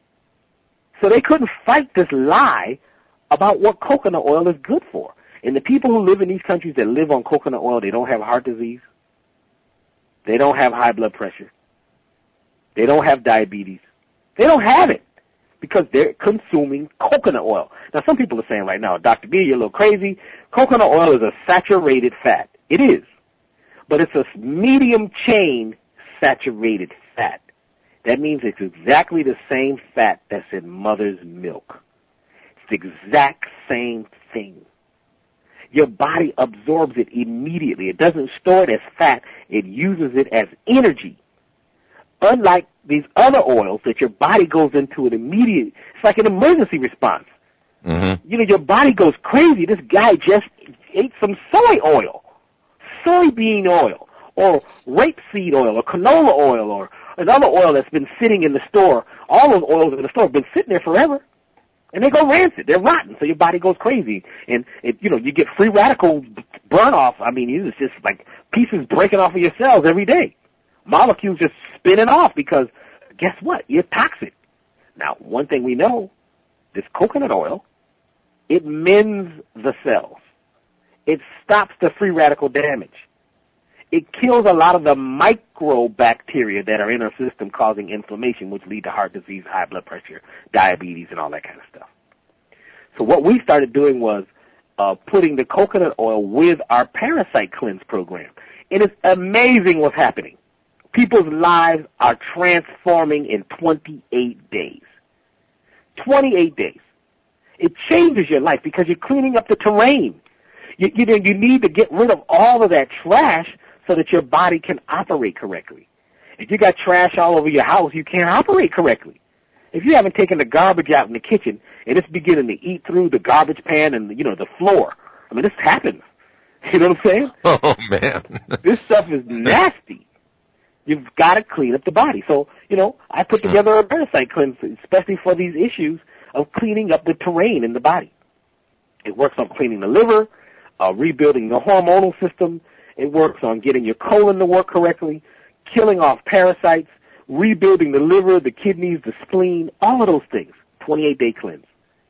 So they couldn't fight this lie about what coconut oil is good for. And the people who live in these countries that live on coconut oil, they don't have heart disease. They don't have high blood pressure. They don't have diabetes. They don't have it because they're consuming coconut oil. Now, some people are saying right now, Dr. B, you're a little crazy. Coconut oil is a saturated fat. It is. But it's a medium chain saturated fat. That means it's exactly the same fat that's in mother's milk. It's the exact same thing. Your body absorbs it immediately. It doesn't store it as fat. It uses it as energy. Unlike these other oils that your body goes into it immediately. It's like an emergency response. Your body goes crazy. This guy just ate some soy oil, soybean oil, or rapeseed oil, or canola oil, or another oil that's been sitting in the store. All those oils in the store have been sitting there forever. And they go rancid. They're rotten, so your body goes crazy. And, you get free radical burn off. I mean, it's just like pieces breaking off of your cells every day. Molecules just spinning off because, guess what? You're toxic. Now, one thing we know, this coconut oil, it mends the cells. It stops the free radical damage. It kills a lot of the microbacteria that are in our system causing inflammation, which lead to heart disease, high blood pressure, diabetes, and all that kind of stuff. So what we started doing was putting the coconut oil with our Parasite Cleanse program. And it's amazing what's happening. People's lives are transforming in 28 days. 28 days. It changes your life because you're cleaning up the terrain. You need to get rid of all of that trash so that your body can operate correctly. If you got trash all over your house, you can't operate correctly. If you haven't taken the garbage out in the kitchen and it's beginning to eat through the garbage pan and, the floor, I mean, this happens. You know what I'm saying? Oh, man. This stuff is nasty. You've got to clean up the body. So, I put together a Parasite Cleanse, especially for these issues of cleaning up the terrain in the body. It works on cleaning the liver, rebuilding the hormonal system. It works on getting your colon to work correctly, killing off parasites, rebuilding the liver, the kidneys, the spleen, all of those things. 28-day cleanse,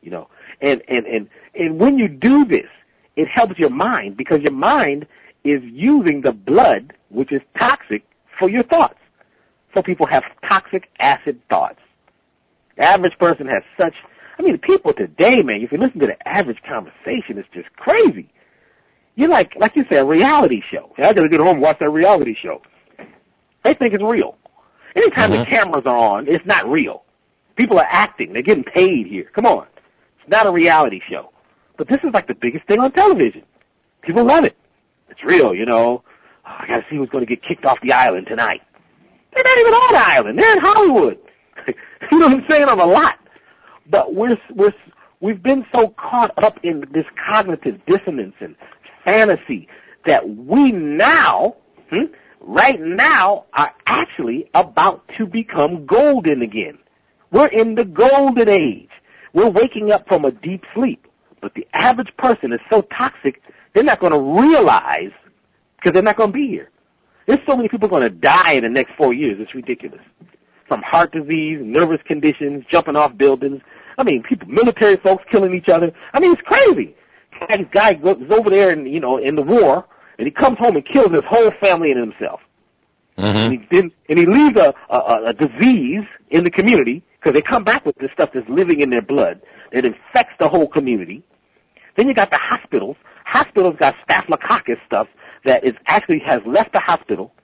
And when you do this, it helps your mind because your mind is using the blood, which is toxic, for your thoughts. So people have toxic acid thoughts. The average person has people today, man, if you listen to the average conversation, it's just crazy. You're like you said, a reality show. I got to get home and watch that reality show. They think it's real. Anytime the cameras are on, it's not real. People are acting. They're getting paid here. Come on. It's not a reality show. But this is like the biggest thing on television. People love it. It's real, I got to see who's going to get kicked off the island tonight. They're not even on the island. They're in Hollywood. You know what I'm saying? On a lot. But we've been so caught up in this cognitive dissonance and fantasy that we now, right now, are actually about to become golden again. We're in the golden age. We're waking up from a deep sleep. But the average person is so toxic, they're not going to realize because they're not going to be here. There's so many people going to die in the next 4 years. It's ridiculous. From heart disease, nervous conditions, jumping off buildings. Military folks killing each other. It's crazy. This guy goes over there in the war, and he comes home and kills his whole family and himself. And he leaves a disease in the community because they come back with this stuff that's living in their blood that infects the whole community. Then you got the hospitals. Hospitals got staphylococcus stuff that actually has left the hospital,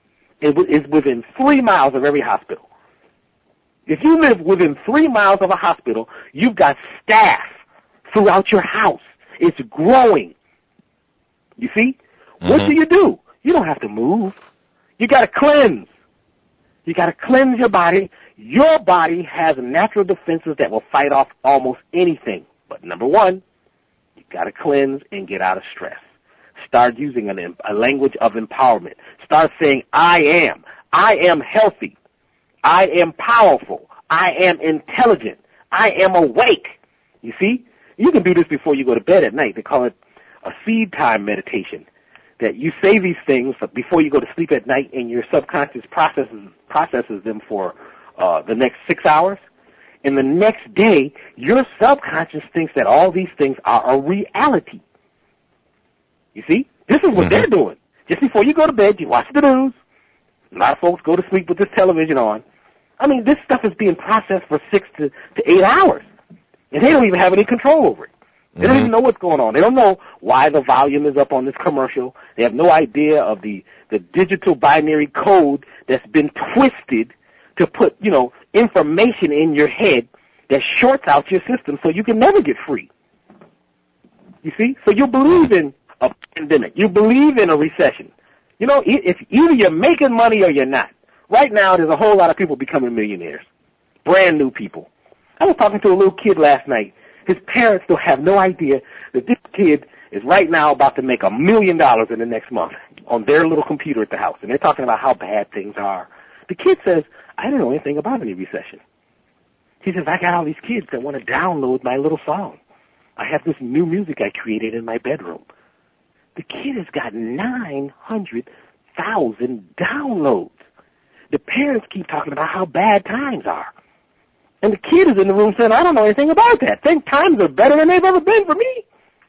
is within 3 miles of every hospital. If you live within 3 miles of a hospital, you've got staff throughout your house. It's growing. You see? Mm-hmm. What do? You don't have to move. You got to cleanse. You got to cleanse your body. Your body has natural defenses that will fight off almost anything. But number one, you got to cleanse and get out of stress. Start using a language of empowerment. Start saying, I am healthy. I am powerful. I am intelligent. I am awake. You see? You can do this before you go to bed at night. They call it a seed time meditation. That you say these things before you go to sleep at night, and your subconscious processes them for the next 6 hours. And the next day, your subconscious thinks that all these things are a reality. You see? This is what they're doing. Just before you go to bed, you watch the news. A lot of folks go to sleep with this television on. I mean, this stuff is being processed for 6 to 8 hours, and they don't even have any control over it. They don't even know what's going on. They don't know why the volume is up on this commercial. They have no idea of the digital binary code that's been twisted to put, information in your head that shorts out your system so you can never get free. You see? So you believe in a pandemic. You believe in a recession. If either you're making money or you're not. Right now, there's a whole lot of people becoming millionaires, brand new people. I was talking to a little kid last night. His parents still have no idea that this kid is right now about to make $1 million in the next month on their little computer at the house. And they're talking about how bad things are. The kid says, I didn't know anything about any recession. He says, I got all these kids that want to download my little song. I have this new music I created in my bedroom. The kid has got 900,000 downloads. The parents keep talking about how bad times are. And the kid is in the room saying, I don't know anything about that. Think times are better than they've ever been for me.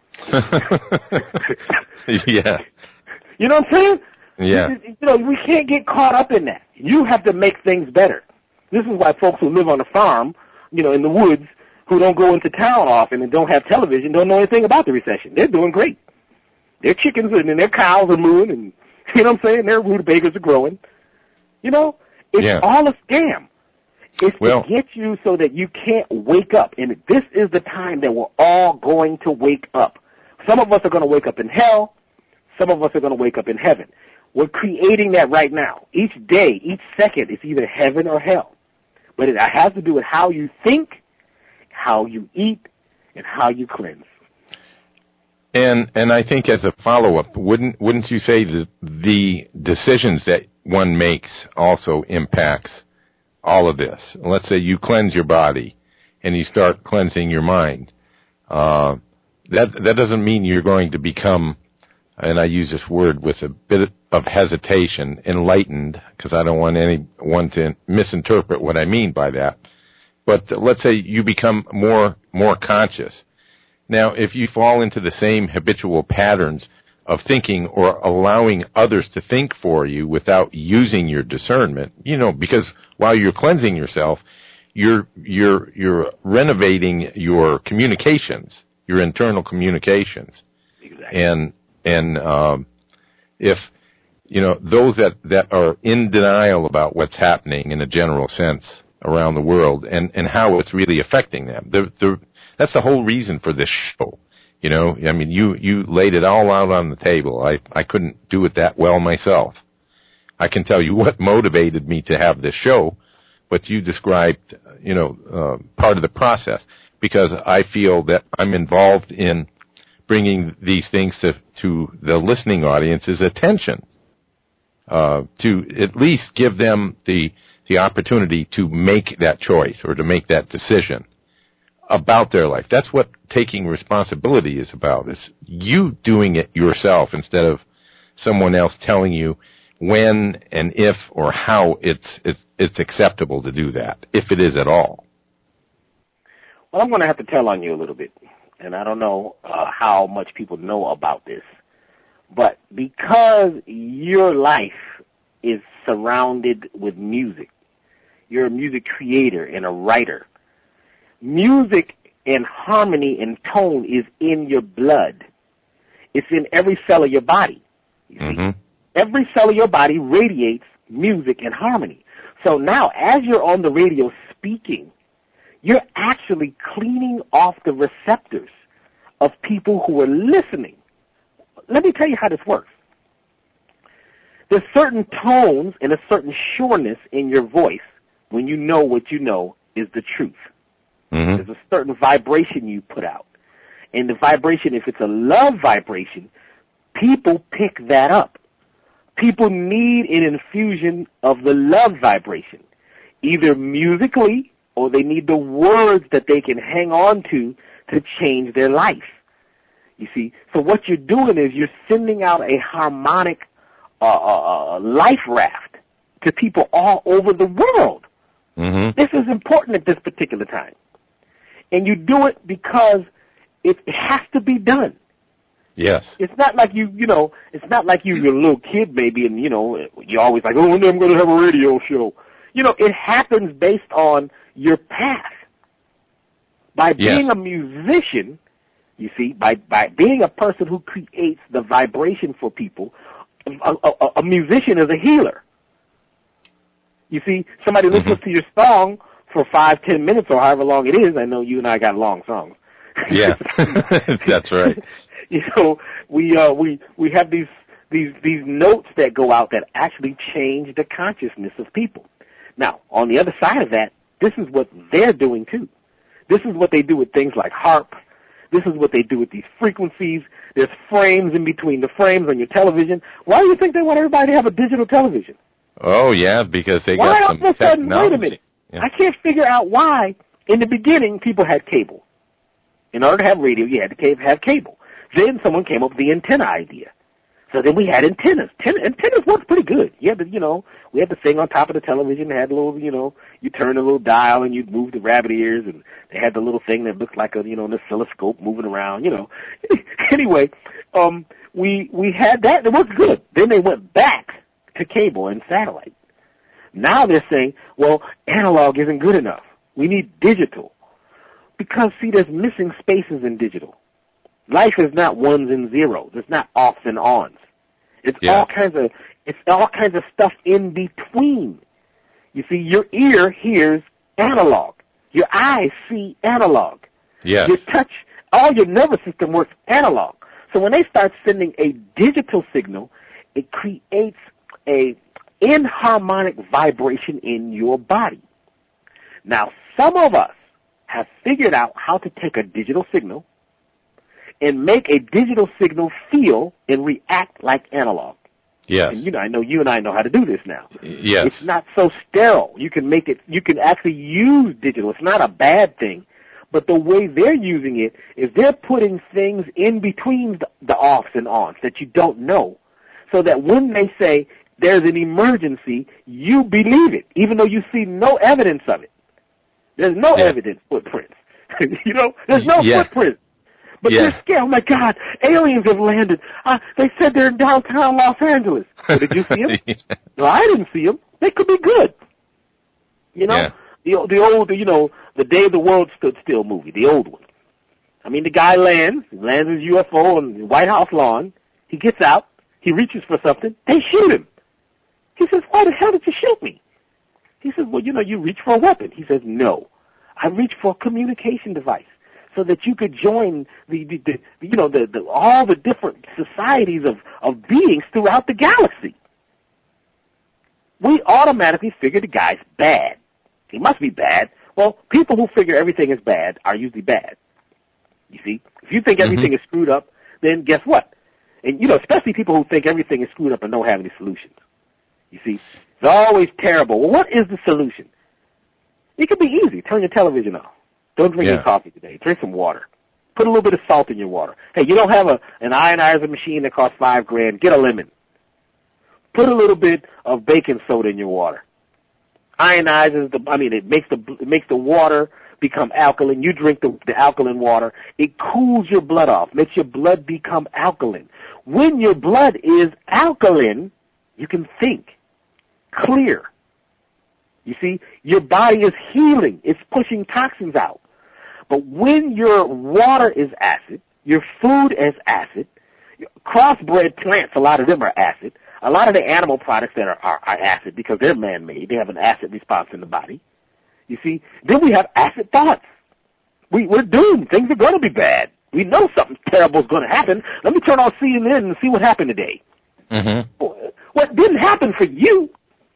Yeah. You know what I'm saying? Yeah. We can't get caught up in that. You have to make things better. This is why folks who live on a farm, in the woods, who don't go into town often and don't have television, don't know anything about the recession. They're doing great. Their chickens and their cows are mooing, and, their rutabagas are growing. It's all a scam. It's to get you so that you can't wake up. And this is the time that we're all going to wake up. Some of us are going to wake up in hell. Some of us are going to wake up in heaven. We're creating that right now. Each day, each second, it's either heaven or hell. But it has to do with how you think, how you eat, and how you cleanse. And I think as a follow-up, wouldn't you say that the decisions that one makes also impacts all of this? Let's say you cleanse your body and you start cleansing your mind. That doesn't mean you're going to become, and I use this word with a bit of hesitation, enlightened, because I don't want anyone to misinterpret what I mean by that. But let's say you become more conscious. Now, if you fall into the same habitual patterns of thinking or allowing others to think for you without using your discernment, because while you're cleansing yourself, you're renovating your communications, your internal communications. Exactly. And if those that are in denial about what's happening in a general sense around the world and how it's really affecting them, that's the whole reason for this show. You laid it all out on the table. I couldn't do it that well myself. I can tell you what motivated me to have this show, but you described, part of the process, because I feel that I'm involved in bringing these things to the listening audience's attention, to at least give them the opportunity to make that choice or to make that decision about their life. That's what taking responsibility is about, is you doing it yourself instead of someone else telling you when and if or how it's acceptable to do that, if it is at all. Well, I'm going to have to tell on you a little bit, and I don't know how much people know about this, but because your life is surrounded with music, you're a music creator and a writer. Music and harmony and tone is in your blood. It's in every cell of your body. You see? Every cell of your body radiates music, and harmony. So now, as you're on the radio speaking, you're actually cleaning off the receptors of people who are listening. Let me tell you how this works. There's certain tones and a certain sureness in your voice when you know what you know is the truth. Mm-hmm. There's a certain vibration you put out. And the vibration, if it's a love vibration, people pick that up. People need an infusion of the love vibration, either musically or they need the words that they can hang on to change their life. You see, so what you're doing is you're sending out a harmonic life raft to people all over the world. Mm-hmm. This is important at this particular time. And you do it because it has to be done. Yes. It's not like it's not like you're a little kid maybe and, you're always like, oh, one day I'm going to have a radio show. It happens based on your path. By being a musician, you see, by being a person who creates the vibration for people, a musician is a healer. You see, somebody listens to your song for 5-10 minutes or however long it is. I know you and I got long songs. Yeah, that's right. We have these notes that go out that actually change the consciousness of people. Now, on the other side of that, this is what they're doing too. This is what they do with things like harp. This is what they do with these frequencies. There's frames in between the frames on your television. Why do you think they want everybody to have a digital television? Oh, yeah, because they got some technology. Wait a minute. Yeah. I can't figure out why, in the beginning, people had cable. In order to have radio, you had to have cable. Then someone came up with the antenna idea. So then we had antennas. Antennas worked pretty good. We had the thing on top of the television that had a little, you turn a little dial and you'd move the rabbit ears, and they had the little thing that looked like an oscilloscope moving around, Anyway, we had that, and it worked good. Then they went back to cable and satellite. Now they're saying, well, analog isn't good enough. We need digital. Because, see, there's missing spaces in digital. Life is not ones and zeros. It's not offs and ons. It's all kinds of stuff in between. You see, your ear hears analog. Your eyes see analog. Yes. Your touch, all your nervous system works analog. So when they start sending a digital signal, it creates a inharmonic vibration in your body. Now, some of us have figured out how to take a digital signal and make a digital signal feel and react like analog. Yes. And, I know you and I know how to do this now. Yes. It's not so sterile. You can actually use digital. It's not a bad thing. But the way they're using it is they're putting things in between the offs and ons that you don't know, so that when they say there's an emergency, you believe it, even though you see no evidence of it. There's no evidence footprints. There's no footprints. But they're scared. Oh, my God, aliens have landed. They said they're in downtown Los Angeles. Well, did you see them? No, I didn't see them. They could be good. The old, the Day the World Stood Still movie, the old one. I mean, the guy lands his UFO on the White House lawn. He gets out. He reaches for something. They shoot him. He says, why the hell did you shoot me? He says, well, you reach for a weapon. He says, no. I reached for a communication device so that you could join all the different societies of beings throughout the galaxy. We automatically figure the guy's bad. He must be bad. Well, people who figure everything is bad are usually bad. You see? If you think everything is screwed up, then guess what? And, especially people who think everything is screwed up and don't have any solutions. You see? It's always terrible. Well, what is the solution? It could be easy. Turn your television off. Don't drink your coffee today. Drink some water. Put a little bit of salt in your water. Hey, you don't have an ionizer machine that costs $5,000. Get a lemon. Put a little bit of baking soda in your water. Ionizes it makes the water become alkaline. You drink the alkaline water. It cools your blood off, makes your blood become alkaline. When your blood is alkaline, you can think clear. You see, your body is healing. It's pushing toxins out. But when your water is acid, your food is acid, crossbred plants, a lot of them are acid, A lot of the animal products that are acid because they're man-made. They have an acid response in the body. You see? Then we have acid thoughts. We're doomed. Things are going to be bad. We know something terrible is going to happen. Let me turn on CNN and see what happened today. Mm-hmm. What didn't happen for you?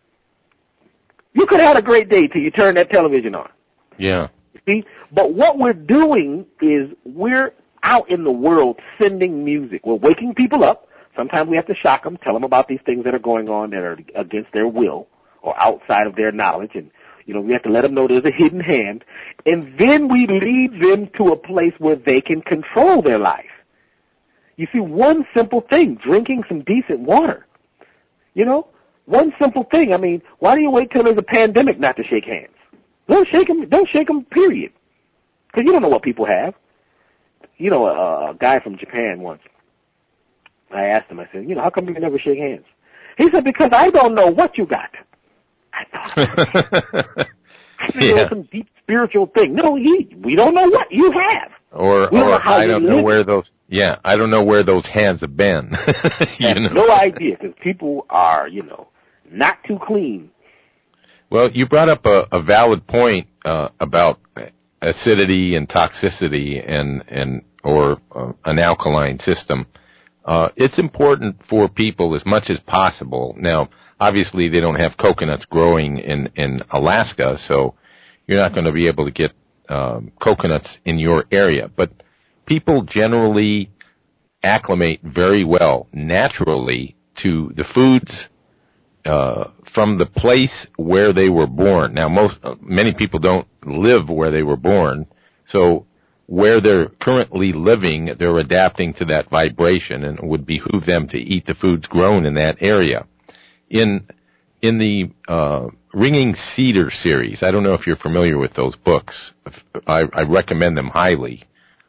You could have had a great day till you turn that television on. Yeah. See? But what we're doing is we're out in the world sending music. We're waking people up. Sometimes we have to shock them, tell them about these things that are going on that are against their will or outside of their knowledge. And, we have to let them know there's a hidden hand. And then we lead them to a place where they can control their life. You see, one simple thing, drinking some decent water. One simple thing. I mean, why do you wait till there's a pandemic not to shake hands? Don't shake them, period. Because you don't know what people have. A guy from Japan once, I asked him, I said, how come you never shake hands? He said, because I don't know what you got. I thought it was some deep spiritual thing. No, we don't know what you have. Or I don't know where those hands have been. No idea, because people are, not too clean. Well, you brought up a valid point about acidity and toxicity or an alkaline system. It's important for people as much as possible. Now, obviously, they don't have coconuts growing in Alaska, so you're not going to be able to get coconuts in your area. But people generally acclimate very well, naturally, to the foods from the place where they were born. Now, many people don't live where they were born, so where they're currently living, they're adapting to that vibration, and it would behoove them to eat the foods grown in that area. In the Ringing Cedar series, I don't know if you're familiar with those books. I recommend them highly.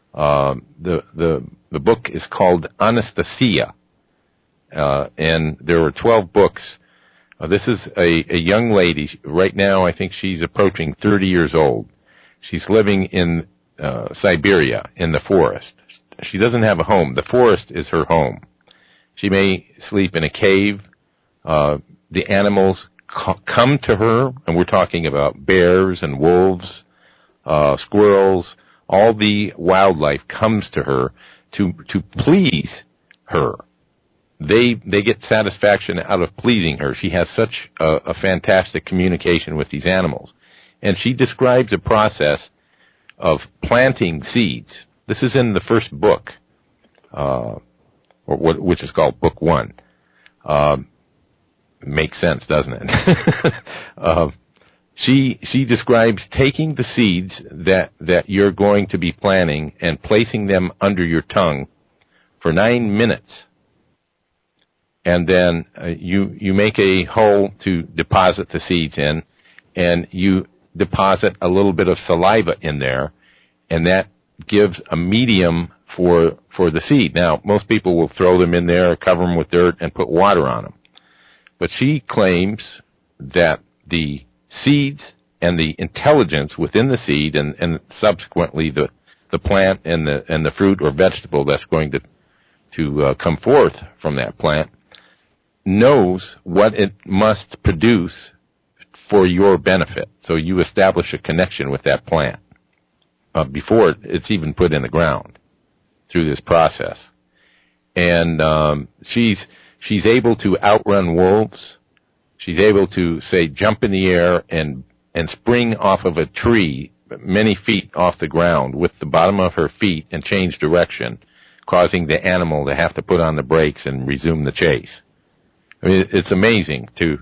The book is called Anastasia, and there are 12 books. This is a young lady. Right now, I think she's approaching 30 years old. She's living in Siberia, in the forest. She doesn't have a home. The forest is her home. She may sleep in a cave. The animals come to her, and we're talking about bears and wolves, squirrels. All the wildlife comes to her to please her. They get satisfaction out of pleasing her. She has such a fantastic communication with these animals. And she describes a process of planting seeds. This is in the first book, which is called Book 1. Makes sense, doesn't it? She describes taking the seeds that you're going to be planting and placing them under your tongue for 9 minutes. And then you make a hole to deposit the seeds in, and you deposit a little bit of saliva in there, and that gives a medium for the seed. Now, most people will throw them in there, cover them with dirt, and put water on them. But she claims that the seeds and the intelligence within the seed, and subsequently the plant and the fruit or vegetable that's going to come forth from that plant, knows what it must produce for your benefit. So you establish a connection with that plant before it's even put in the ground through this process. And she's able to outrun wolves. She's able to, say, jump in the air and spring off of a tree many feet off the ground with the bottom of her feet and change direction, causing the animal to have to put on the brakes and resume the chase. I mean, it's amazing to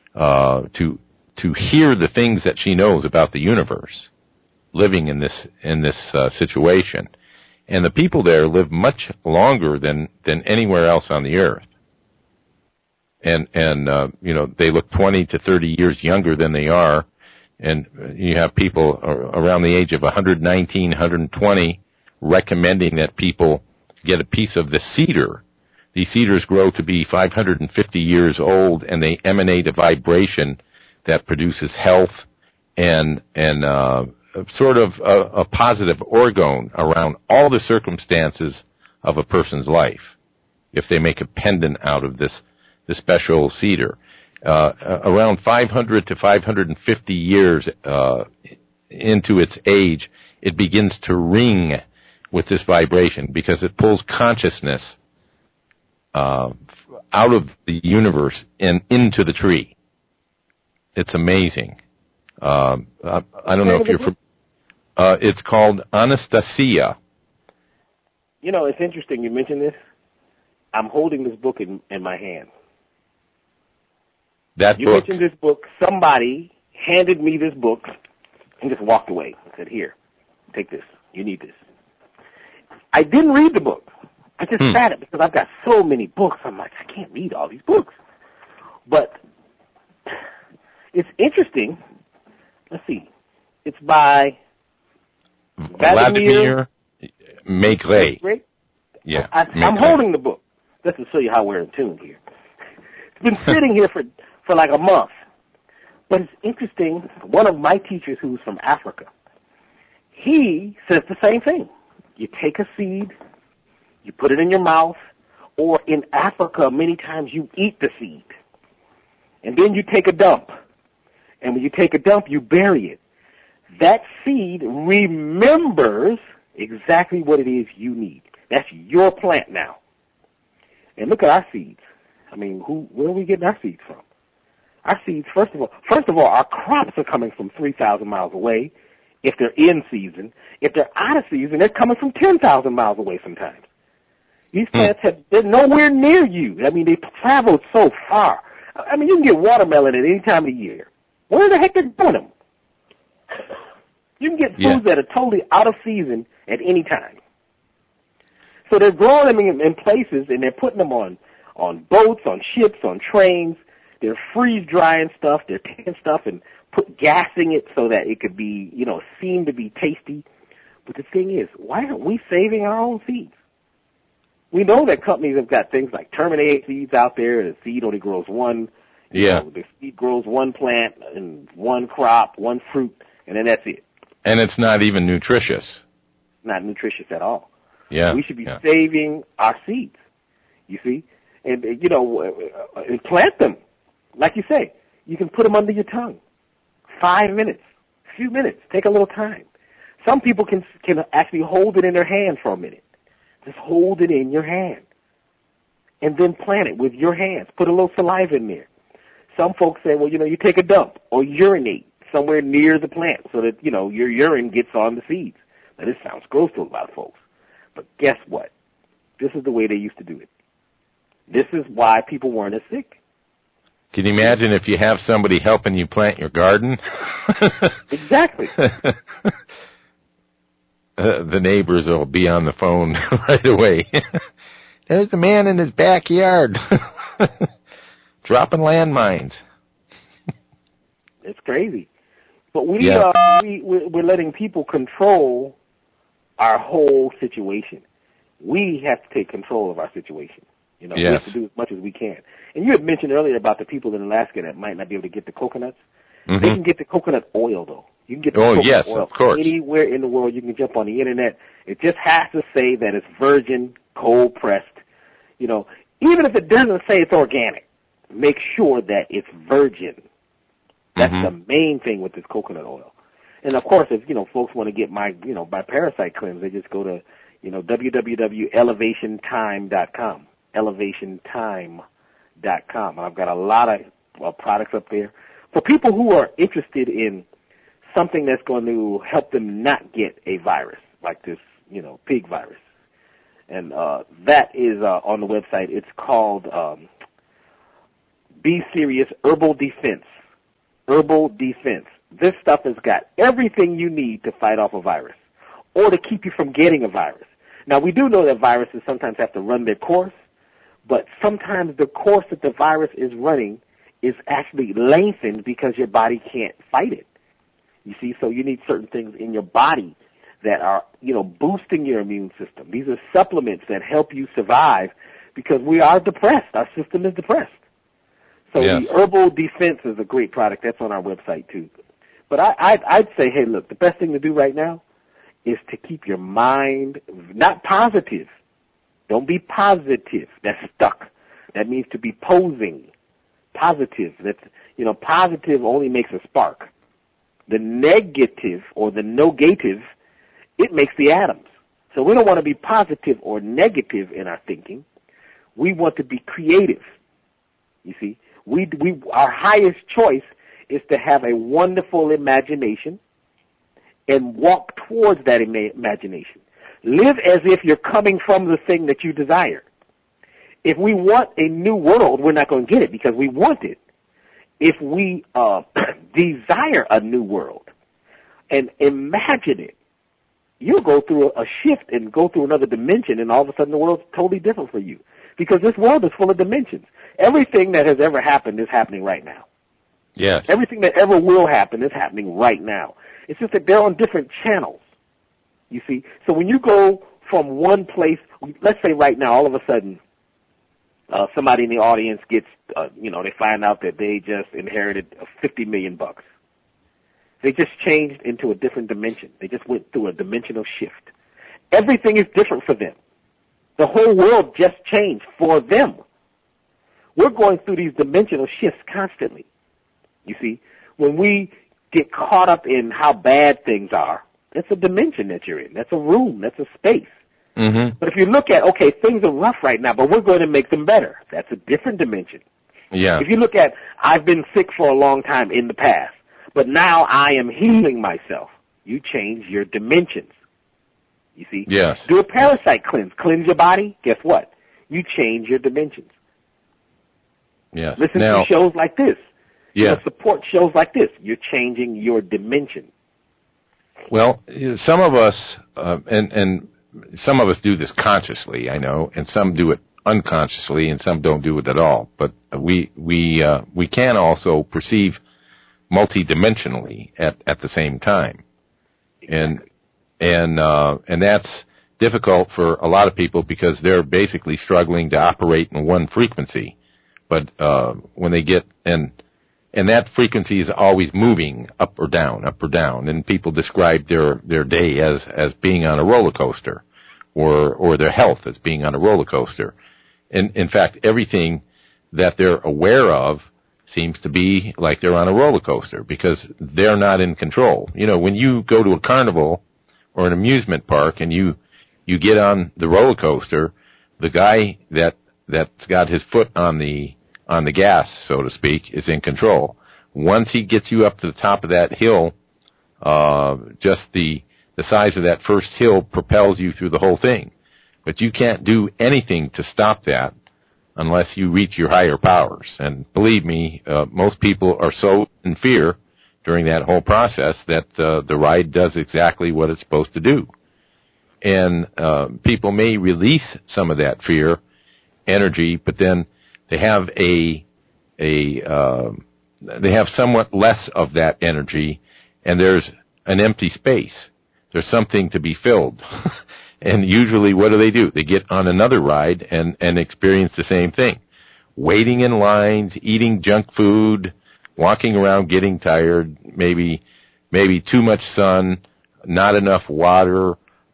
hear the things that she knows about the universe, living in this situation. And the people there live much longer than anywhere else on the earth. And they look 20 to 30 years younger than they are. And you have people around the age of 119, 120 recommending that people get a piece of the cedar. These cedars grow to be 550 years old, and they emanate a vibration that produces health and sort of a positive orgone around all the circumstances of a person's life if they make a pendant out of this the special cedar. Around 500 to 550 years into its age, it begins to ring with this vibration because it pulls consciousness out of the universe and into the tree. It's amazing. I don't know if you're it's called Anastasia. You know, it's interesting you mentioned this. I'm holding this book in my hand. You mentioned this book. Somebody handed me this book and just walked away and said, here, take this. You need this. I didn't read the book. I just sat it because I've got so many books. I'm like, I can't read all these books. But it's interesting. Let's see. It's by Vladimir Maigret. Yeah. I'm holding the book. Just to show you how we're in tune here. It's been sitting here for like a month. But it's interesting. One of my teachers who's from Africa, he says the same thing. You take a seed, you put it in your mouth, or in Africa, many times you eat the seed. And then you take a dump. And when you take a dump, you bury it. That seed remembers exactly what it is you need. That's your plant now. And look at our seeds. I mean, where are we getting our seeds from? Our seeds, first of all, our crops are coming from 3,000 miles away if they're in season. If they're out of season, they're coming from 10,000 miles away sometimes. These plants they're nowhere near you. I mean, they traveled so far. I mean, you can get watermelon at any time of the year. Where the heck are they growing them? You can get foods that are totally out of season at any time. So they're growing them in places, and they're putting them on boats, on ships, on trains. They're freeze-drying stuff. They're taking stuff and gassing it so that it could be, seem to be tasty. But the thing is, why aren't we saving our own seeds? We know that companies have got things like Terminated seeds out there. The seed only grows one. The seed grows one plant and one crop, one fruit, and then that's it. And it's not even nutritious. Not nutritious at all. Yeah. We should be saving our seeds, you see? And, and plant them. Like you say, you can put them under your tongue. 5 minutes, a few minutes, take a little time. Some people can actually hold it in their hand for a minute. Just hold it in your hand. And then plant it with your hands. Put a little saliva in there. Some folks say, well, you take a dump or urinate somewhere near the plant so that, your urine gets on the seeds. Now, this sounds gross to a lot of folks. But guess what? This is the way they used to do it. This is why people weren't as sick. Can you imagine if you have somebody helping you plant your garden? Exactly. The neighbors will be on the phone right away. There's the man in his backyard dropping landmines. It's crazy. But we're letting people control our whole situation. We have to take control of our situation. We have to do as much as we can. And you had mentioned earlier about the people in Alaska that might not be able to get the coconuts. Mm-hmm. They can get the coconut oil, though. You can get the coconut oil of course. Anywhere in the world. You can jump on the Internet. It just has to say that it's virgin, cold-pressed. Even if it doesn't say it's organic, make sure that it's virgin. That's the main thing with this coconut oil. And, of course, if, folks want to get my parasite cleanse, they just go to, www.elevationtime.com. elevationtime.com. And I've got a lot of products up there for people who are interested in something that's going to help them not get a virus like this, pig virus. And that is on the website. It's called Be Serious Herbal Defense. Herbal Defense. This stuff has got everything you need to fight off a virus or to keep you from getting a virus. Now, we do know that viruses sometimes have to run their course, but sometimes the course that the virus is running is actually lengthened because your body can't fight it. You see, so you need certain things in your body that are, boosting your immune system. These are supplements that help you survive because we are depressed. Our system is depressed. So the Herbal Defense is a great product. That's on our website, too. But I'd say, hey, look, the best thing to do right now is to keep your mind not positive. Don't be positive. That's stuck. That means to be posing, positive. That's, positive only makes a spark. The negative or the negative, it makes the atoms. So we don't want to be positive or negative in our thinking. We want to be creative. You see, our highest choice is to have a wonderful imagination and walk towards that imagination. Live as if you're coming from the thing that you desire. If we want a new world, we're not going to get it because we want it. If we desire a new world and imagine it, you'll go through a shift and go through another dimension, and all of a sudden the world's totally different for you because this world is full of dimensions. Everything that has ever happened is happening right now. Yes. Everything that ever will happen is happening right now. It's just that they're on different channels, you see. So when you go from one place, let's say right now, all of a sudden, somebody in the audience gets, they find out that they just inherited $50 million. They just changed into a different dimension. They just went through a dimensional shift. Everything is different for them. The whole world just changed for them. We're going through these dimensional shifts constantly. You see, when we get caught up in how bad things are, that's a dimension that you're in. That's a room. That's a space. Mm-hmm. But if you look at, okay, things are rough right now, but we're going to make them better. That's a different dimension. Yeah. If you look at, I've been sick for a long time in the past, but now I am healing myself. You change your dimensions. You see? Yes. Do a parasite cleanse. Cleanse your body. Guess what? You change your dimensions. Yes. Listen to shows like this. Yeah. Support shows like this. You're changing your dimension. Well, some of us, and some of us do this consciously, I know, and some do it unconsciously, and some don't do it at all. But we can also perceive multidimensionally at the same time, and that's difficult for a lot of people because they're basically struggling to operate in one frequency. But when they get and that frequency is always moving up or down, and people describe their day as being on a roller coaster, or their health as being on a roller coaster. And in fact, everything that they're aware of seems to be like they're on a roller coaster because they're not in control. When you go to a carnival or an amusement park and you get on the roller coaster, the guy that's got his foot on the gas, so to speak, is in control. Once he gets you up to the top of that hill, just the size of that first hill propels you through the whole thing. But you can't do anything to stop that unless you reach your higher powers. And believe me, most people are so in fear during that whole process that the ride does exactly what it's supposed to do. And people may release some of that fear energy, but then they have they have somewhat less of that energy, and there's an empty space. There's something to be filled. And usually what do? They get on another ride and experience the same thing. Waiting in lines, eating junk food, walking around getting tired, maybe too much sun, not enough water,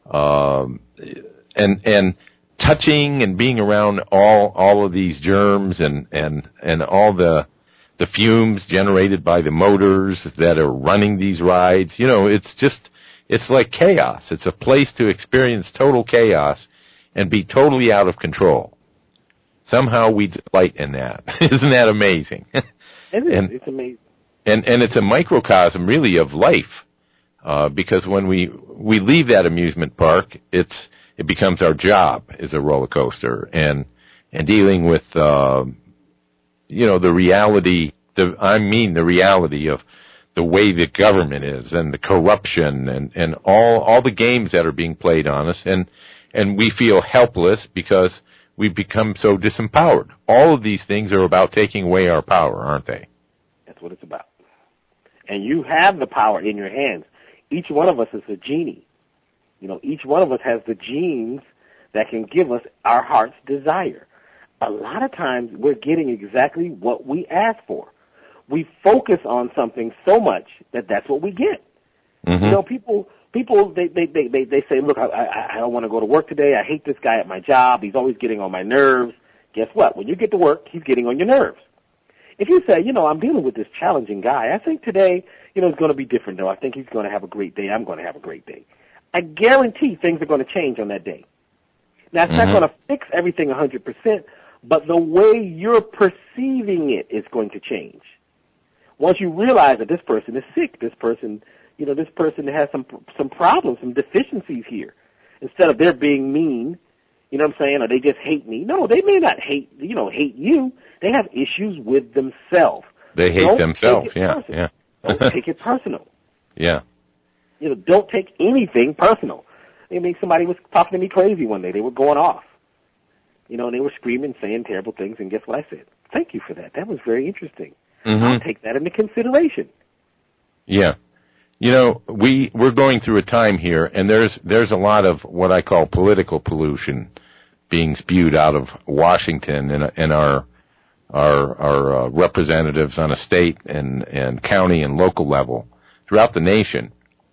and touching and being around all of these germs and all the fumes generated by the motors that are running these rides. It's like chaos. It's a place to experience total chaos and be totally out of control. Somehow we delight in that. Isn't that amazing? It's amazing. And it's a microcosm really of life, because when we leave that amusement park, it becomes our job as a roller coaster and dealing with the reality. The reality of the way the government is and the corruption and all the games that are being played on us, and we feel helpless because we've become so disempowered. All of these things are about taking away our power, aren't they? That's what it's about. And you have the power in your hands. Each one of us is a genie. Each one of us has the genes that can give us our heart's desire. A lot of times we're getting exactly what we ask for. We focus on something so much that that's what we get. Mm-hmm. People they say, look, I don't want to go to work today. I hate this guy at my job. He's always getting on my nerves. guess what? When you get to work, he's getting on your nerves. If you say, I'm dealing with this challenging guy, I think today, it's going to be different, though. I think he's going to have a great day. I'm going to have a great day. I guarantee things are going to change on that day. Now, it's not going to fix everything 100%, but the way you're perceiving it is going to change. Once you realize that this person is sick, this person has some problems, some deficiencies here. Instead of they're being mean, you know what I'm saying, or they just hate me. No, they may not hate you. They have issues with themselves. They hate themselves, yeah. Don't take it personal. Yeah. Don't take anything personal. I mean, somebody was talking to me crazy one day. They were going off. And they were screaming, saying terrible things, and guess what I said? Thank you for that. That was very interesting. I'll take that into consideration. Yeah. We're going through a time here, and there's a lot of what I call political pollution being spewed out of Washington and our representatives on a state and county and local level throughout the nation.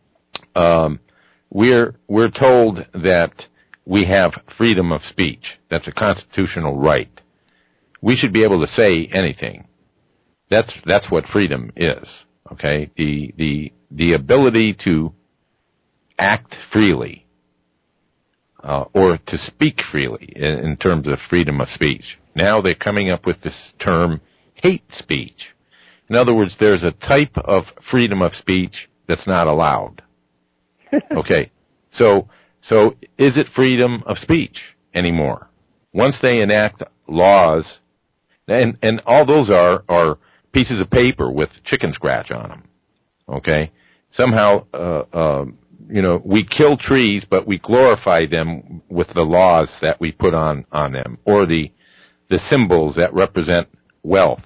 We're told that we have freedom of speech. That's a constitutional right. We should be able to say anything. That's what freedom is. Okay, the ability to act freely or to speak freely in terms of freedom of speech. Now they're coming up with this term, hate speech. In other words, there's a type of freedom of speech that's not allowed. Okay, so is it freedom of speech anymore? Once they enact laws, and all those are pieces of paper with chicken scratch on them. Okay, somehow we kill trees, but we glorify them with the laws that we put on them, or the symbols that represent wealth.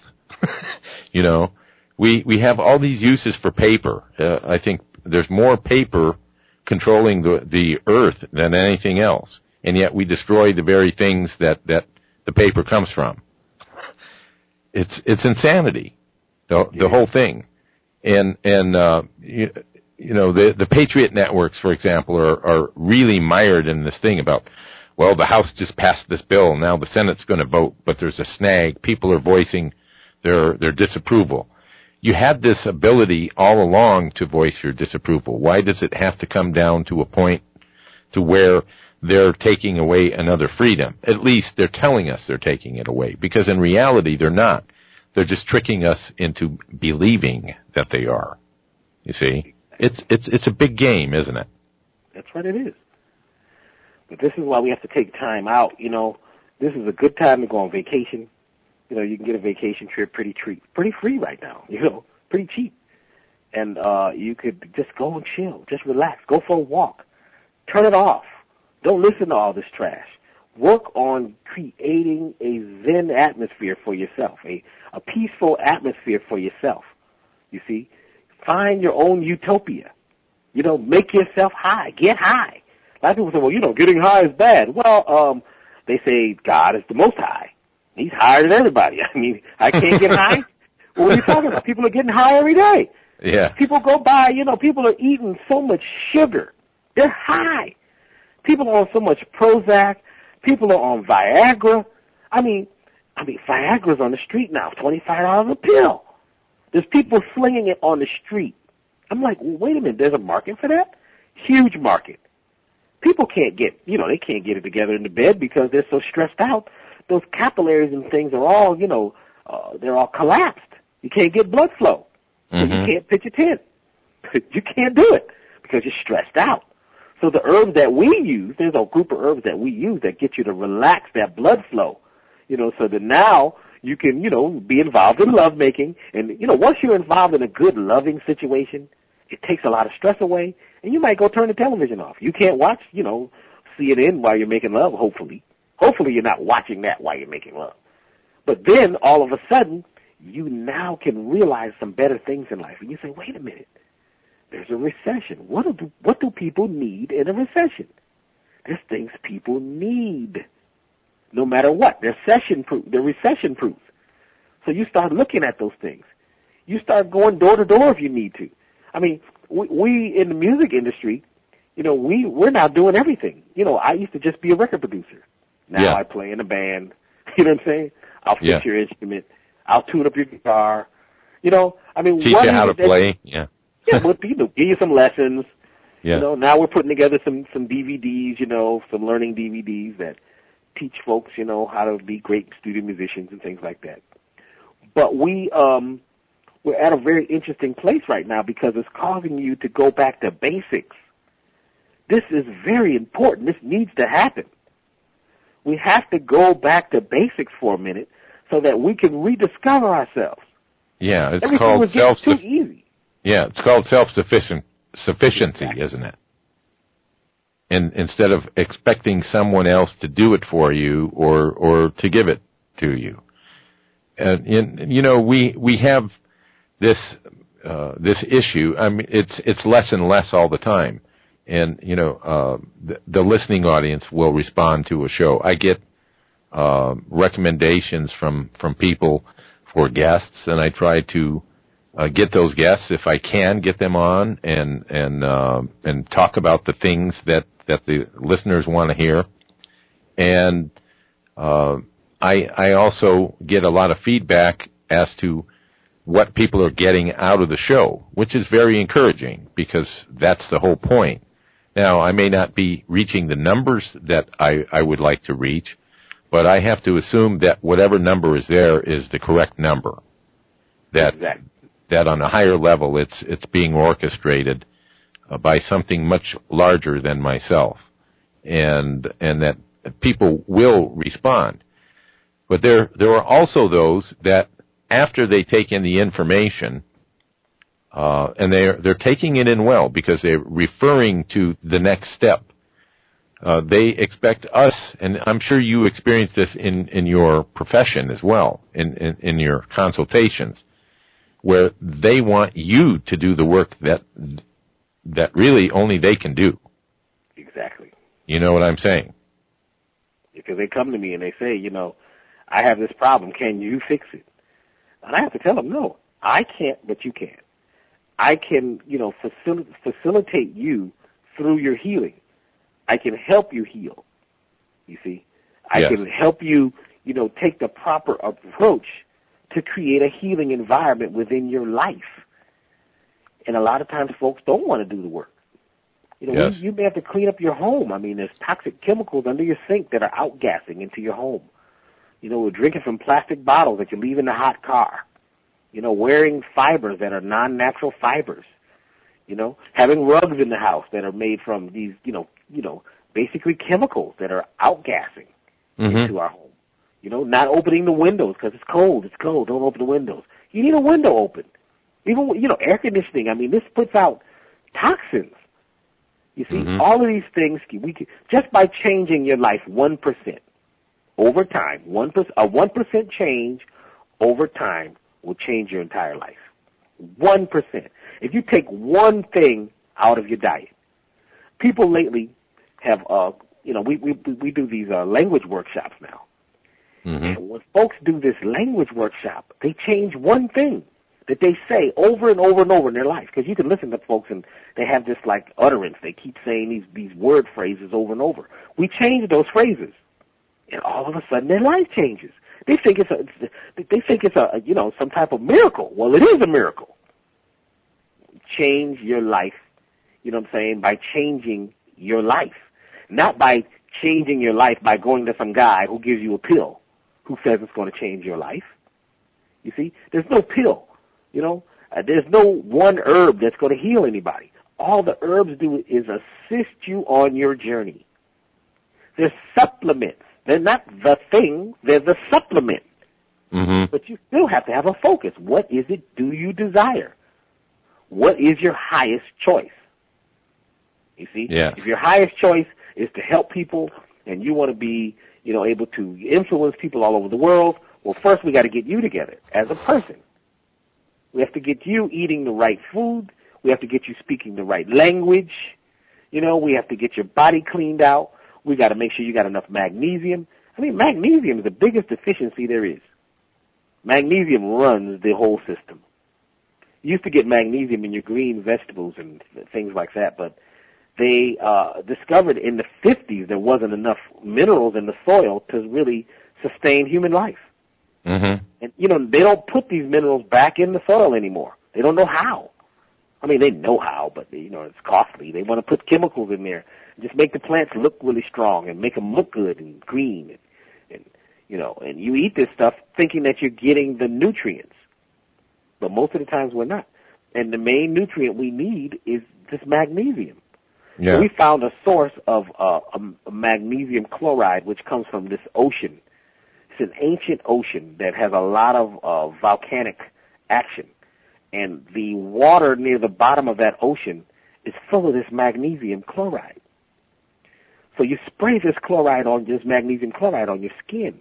We have all these uses for paper. I think there's more paper controlling the earth than anything else, and yet we destroy the very things that the paper comes from. It's insanity, the whole thing, and the Patriot networks, for example, are really mired in this thing about, well, the House just passed this bill, now the Senate's going to vote, but there's a snag. People are voicing their disapproval. You had this ability all along to voice your disapproval. Why does it have to come down to a point to where they're taking away another freedom? At least they're telling us they're taking it away, because in reality they're not. They're just tricking us into believing that they are. You see? It's a big game, isn't it? That's what it is. But this is why we have to take time out. This is a good time to go on vacation. You can get a vacation trip pretty free right now, pretty cheap. And you could just go and chill, just relax, go for a walk. Turn it off. Don't listen to all this trash. Work on creating a Zen atmosphere for yourself, a peaceful atmosphere for yourself. You see? Find your own utopia. Make yourself high. Get high. A lot of people say, well, getting high is bad. Well, they say God is the most high. He's higher than everybody. I mean, I can't get high? Well, what are you talking about? People are getting high every day. Yeah. People go by, people are eating so much sugar. They're high. People are on so much Prozac. People are on Viagra. I mean, Viagra's on the street now, $25 a pill. There's people slinging it on the street. I'm like, well, wait a minute, there's a market for that? Huge market. People can't get, they can't get it together in the bed because they're so stressed out. Those capillaries and things are all, they're all collapsed. You can't get blood flow. So you can't pitch a tent. You can't do it because you're stressed out. So the herbs that we use, there's a group of herbs that we use that get you to relax that blood flow, so that now you can, be involved in lovemaking. And, once you're involved in a good loving situation, it takes a lot of stress away, and you might go turn the television off. You can't watch, CNN while you're making love, hopefully. Hopefully you're not watching that while you're making love. But then, all of a sudden, you now can realize some better things in life. And you say, wait a minute, there's a recession. What do people need in a recession? There's things people need, no matter what. They're recession proof. So you start looking at those things. You start going door to door if you need to. I mean, we in the music industry, we're now doing everything. I used to just be a record producer. Now I play in a band. You know what I'm saying? I'll fix your instrument. I'll tune up your guitar. You know, I mean, teach you how to play. Yeah, we'll give you some lessons. Yeah. You know, now we're putting together some DVDs. You know, some learning DVDs that teach folks, you know, how to be great studio musicians and things like that. But we're at a very interesting place right now because it's causing you to go back to basics. This is very important. This needs to happen. We have to go back to basics for a minute so that we can rediscover ourselves. Yeah, it's Everything called too easy. Yeah, it's called self-sufficiency, isn't it? And instead of expecting someone else to do it for you or to give it to you. And you know, we have this issue. I mean, it's less and less all the time. And you know, the listening audience will respond to a show. I get recommendations from people for guests, and I try to get those guests, if I can, get them on and talk about the things that the listeners want to hear. And I also get a lot of feedback as to what people are getting out of the show, which is very encouraging because that's the whole point. Now, I may not be reaching the numbers that I would like to reach, but I have to assume that whatever number is there is the correct number. That on a higher level, it's being orchestrated by something much larger than myself, and that people will respond. But there are also those that after they take in the information, and they're taking it in well because they're referring to the next step. They expect us, and I'm sure you experience this in your profession as well, in your consultations, where they want you to do the work that really only they can do. Exactly. You know what I'm saying? Because they come to me and they say, you know, I have this problem. Can you fix it? And I have to tell them, no, I can't, but you can. I can, you know, facilitate you through your healing. I can help you heal. You see, I can help you, you know, take the proper approach to create a healing environment within your life. And a lot of times folks don't want to do the work. You know, you may have to clean up your home. I mean, there's toxic chemicals under your sink that are outgassing into your home. You know, we're drinking from plastic bottles that you leave in the hot car. You know, wearing fibers that are non-natural fibers. You know, having rugs in the house that are made from these, you know, basically chemicals that are outgassing into our home. You know, not opening the windows because it's cold. It's cold. Don't open the windows. You need a window open. Even, you know, air conditioning. I mean, this puts out toxins. You see, all of these things, just by changing your life 1% over time, a 1% change over time will change your entire life. 1%. If you take one thing out of your diet, people lately have, you know, we do these language workshops now. And when folks do this language workshop, they change one thing that they say over and over and over in their life. Because you can listen to folks and they have this like utterance. They keep saying these word phrases over and over. We change those phrases, and all of a sudden their life changes. They think it's a you know, some type of miracle. Well, it is a miracle. Change your life. You know what I'm saying? By changing your life, not by changing your life by going to some guy who gives you a pill, who says it's going to change your life. You see, there's no pill. You know, there's no one herb that's going to heal anybody. All the herbs do is assist you on your journey. They're supplements. They're not the thing. They're the supplement. But you still have to have a focus. What is it do you desire? What is your highest choice? You see? If your highest choice is to help people and you want to be, you know, able to influence people all over the world, well, first we got to get you together as a person. We have to get you eating the right food. We have to get you speaking the right language. You know, we have to get your body cleaned out. We got to make sure you got enough magnesium. I mean, magnesium is the biggest deficiency there is. Magnesium runs the whole system. You used to get magnesium in your green vegetables and things like that, but they discovered in the 50s there wasn't enough minerals in the soil to really sustain human life. Mm-hmm. And, they don't put these minerals back in the soil anymore. They don't know how. I mean, they know how, but, it's costly. They want to put chemicals in there and just make the plants look really strong and make them look good and green. And you eat this stuff thinking that you're getting the nutrients. But most of the times we're not. And the main nutrient we need is this magnesium. Yeah. So we found a source of a magnesium chloride, which comes from this ocean. It's an ancient ocean that has a lot of volcanic action. And the water near the bottom of that ocean is full of this magnesium chloride. So you spray this magnesium chloride on your skin,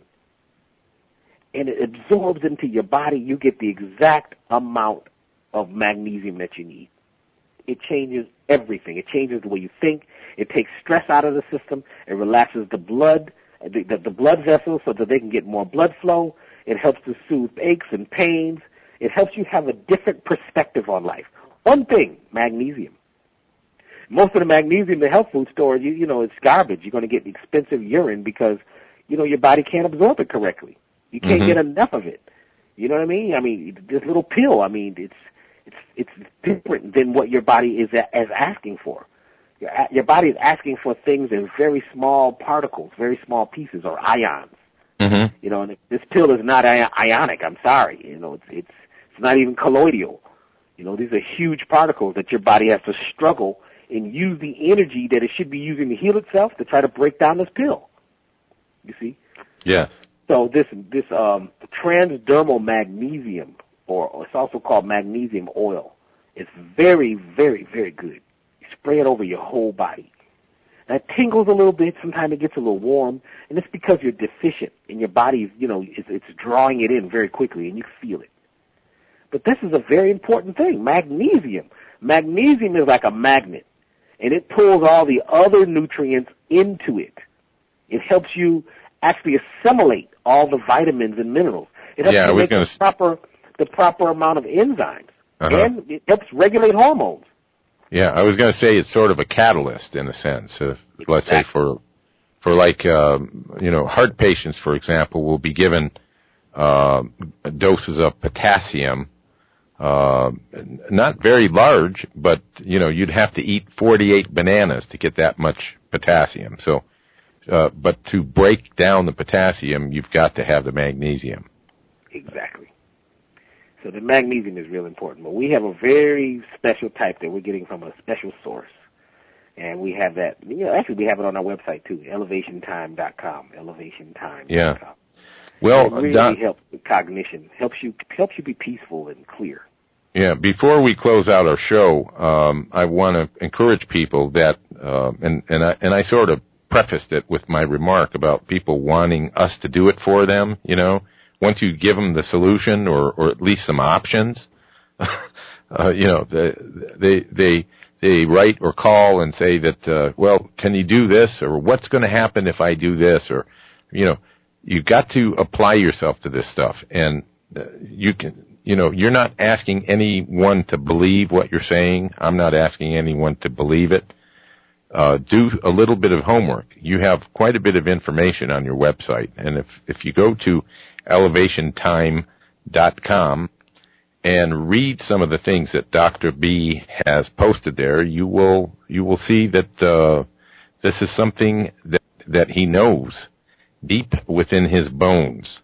and it absorbs into your body. You get the exact amount of magnesium that you need. It changes everything. It changes the way you think. It takes stress out of the system. It relaxes the blood vessels so that they can get more blood flow. It helps to soothe aches and pains. It helps you have a different perspective on life. One thing, magnesium. Most of the magnesium the health food stores, it's garbage. You're going to get expensive urine because, your body can't absorb it correctly. You can't get enough of it. You know what I mean? I mean, this little pill, it's different than what your body is asking for. Your body is asking for things in very small particles, very small pieces, or ions. Mm-hmm. And this pill is not ionic. I'm sorry. It's not even colloidal. These are huge particles that your body has to struggle and use the energy that it should be using to heal itself to try to break down this pill. You see? Yes. So this transdermal magnesium, or it's also called magnesium oil, is very, very, very good. You spray it over your whole body. Now, it tingles a little bit. Sometimes it gets a little warm, and it's because you're deficient, and your body, it's drawing it in very quickly, and you feel it. But this is a very important thing, magnesium. Magnesium is like a magnet, and it pulls all the other nutrients into it. It helps you actually assimilate all the vitamins and minerals. It helps you make the proper amount of enzymes, and it helps regulate hormones. Yeah, I was going to say it's sort of a catalyst in a sense. Let's say for heart patients, for example, will be given doses of potassium, not very large, but you'd have to eat 48 bananas to get that much potassium. So, but to break down the potassium, you've got to have the magnesium. Exactly. So the magnesium is real important. But we have a very special type that we're getting from a special source. And we have that, actually we have it on our website too, elevationtime.com, elevationtime.com. Yeah. Well, it really helps with cognition, helps you be peaceful and clear. Yeah, before we close out our show, I want to encourage people that, and I sort of prefaced it with my remark about people wanting us to do it for them, Once you give them the solution or at least some options, they write or call and say that, can you do this? Or what's going to happen if I do this? Or, you've got to apply yourself to this stuff. And you're not asking anyone to believe what you're saying. I'm not asking anyone to believe it. Do a little bit of homework. You have quite a bit of information on your website. And if you go to elevationtime.com and read some of the things that Dr. B has posted there, you will see that this is something that he knows deep within his bones.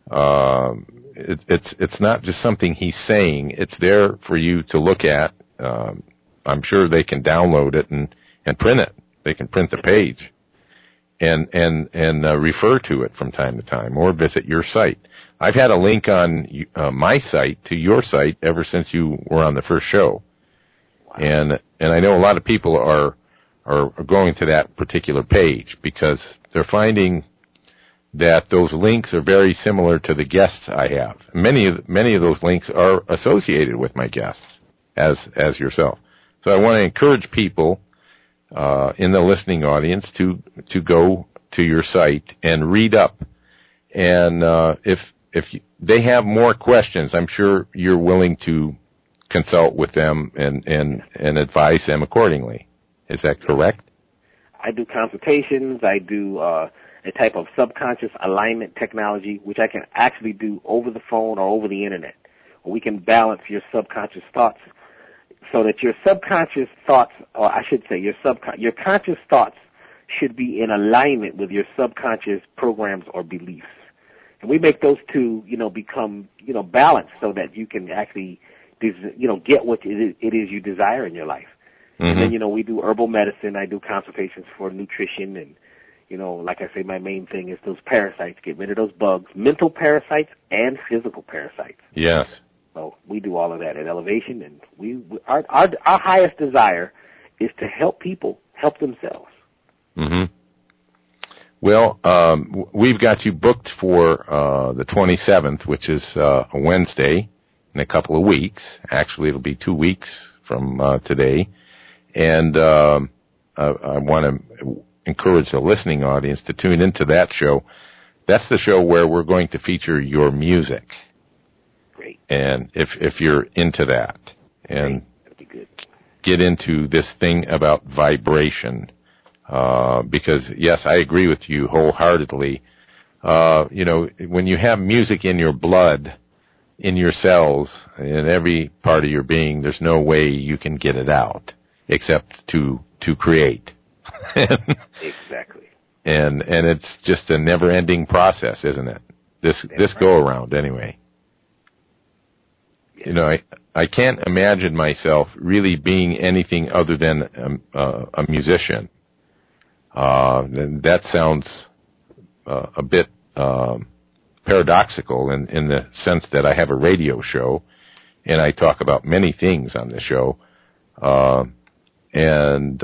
It's not just something he's saying. It's there for you to look at. I'm sure they can download it and print it. They can print the page and refer to it from time to time or visit your site. I've had a link on my site to your site ever since you were on the first show. Wow. And I know a lot of people are going to that particular page because they're finding that those links are very similar to the guests I have. Many of those links are associated with my guests as yourself. So I want to encourage people in the listening audience to go to your site and read up. And if they have more questions, I'm sure you're willing to consult with them and advise them accordingly. Is that correct? I do consultations. I do a type of subconscious alignment technology, which I can actually do over the phone or over the internet. We can balance your subconscious thoughts so that your subconscious thoughts, or I should say your conscious thoughts should be in alignment with your subconscious programs or beliefs. And we make those two, become, balanced so that you can actually, get what it is you desire in your life. Mm-hmm. And then, we do herbal medicine. I do consultations for nutrition. And, like I say, my main thing is those parasites, get rid of those bugs, mental parasites and physical parasites. Yes. So we do all of that at Elevation. And our highest desire is to help people help themselves. Mm-hmm. Well, we've got you booked for the 27th, which is a Wednesday, in a couple of weeks. Actually, it'll be 2 weeks from today. And I want to encourage the listening audience to tune into that show. That's the show where we're going to feature your music. Great. And if you're into that. And that'd be good. Get into this thing about vibration. Because, yes, I agree with you wholeheartedly. When you have music in your blood, in your cells, in every part of your being, there's no way you can get it out except to create. Exactly. And it's just a never-ending process, isn't it? This go around, anyway. Yeah. I can't imagine myself really being anything other than a musician. And that sounds a bit paradoxical in the sense that I have a radio show and I talk about many things on the show. And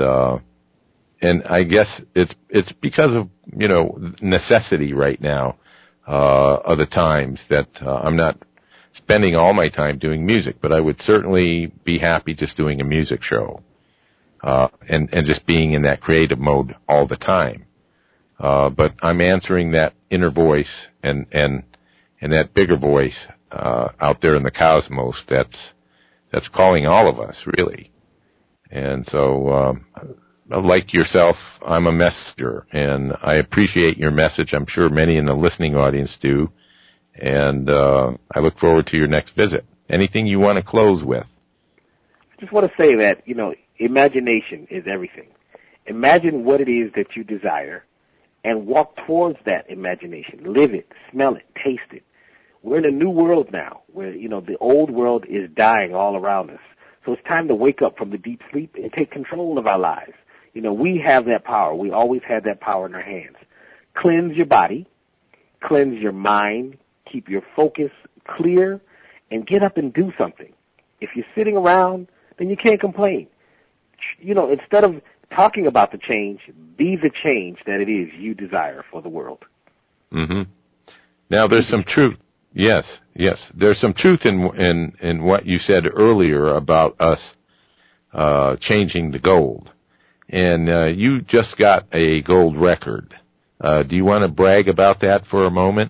I guess it's because of, necessity right now, of the times that I'm not spending all my time doing music, but I would certainly be happy just doing a music show. And just being in that creative mode all the time. But I'm answering that inner voice and that bigger voice, out there in the cosmos that's calling all of us, really. And so, like yourself, I'm a messenger, and I appreciate your message. I'm sure many in the listening audience do. And, I look forward to your next visit. Anything you want to close with? I just want to say that, imagination is everything. Imagine what it is that you desire and walk towards that imagination. Live it, smell it, taste it. We're in a new world now where, the old world is dying all around us. So it's time to wake up from the deep sleep and take control of our lives. We have that power. We always had that power in our hands. Cleanse your body, cleanse your mind, keep your focus clear, and get up and do something. If you're sitting around, then you can't complain. Instead of talking about the change, be the change that it is you desire for the world. Mm-hmm. Now, there's some truth. Yes. There's some truth in what you said earlier about us changing the gold. And you just got a gold record. Do you want to brag about that for a moment?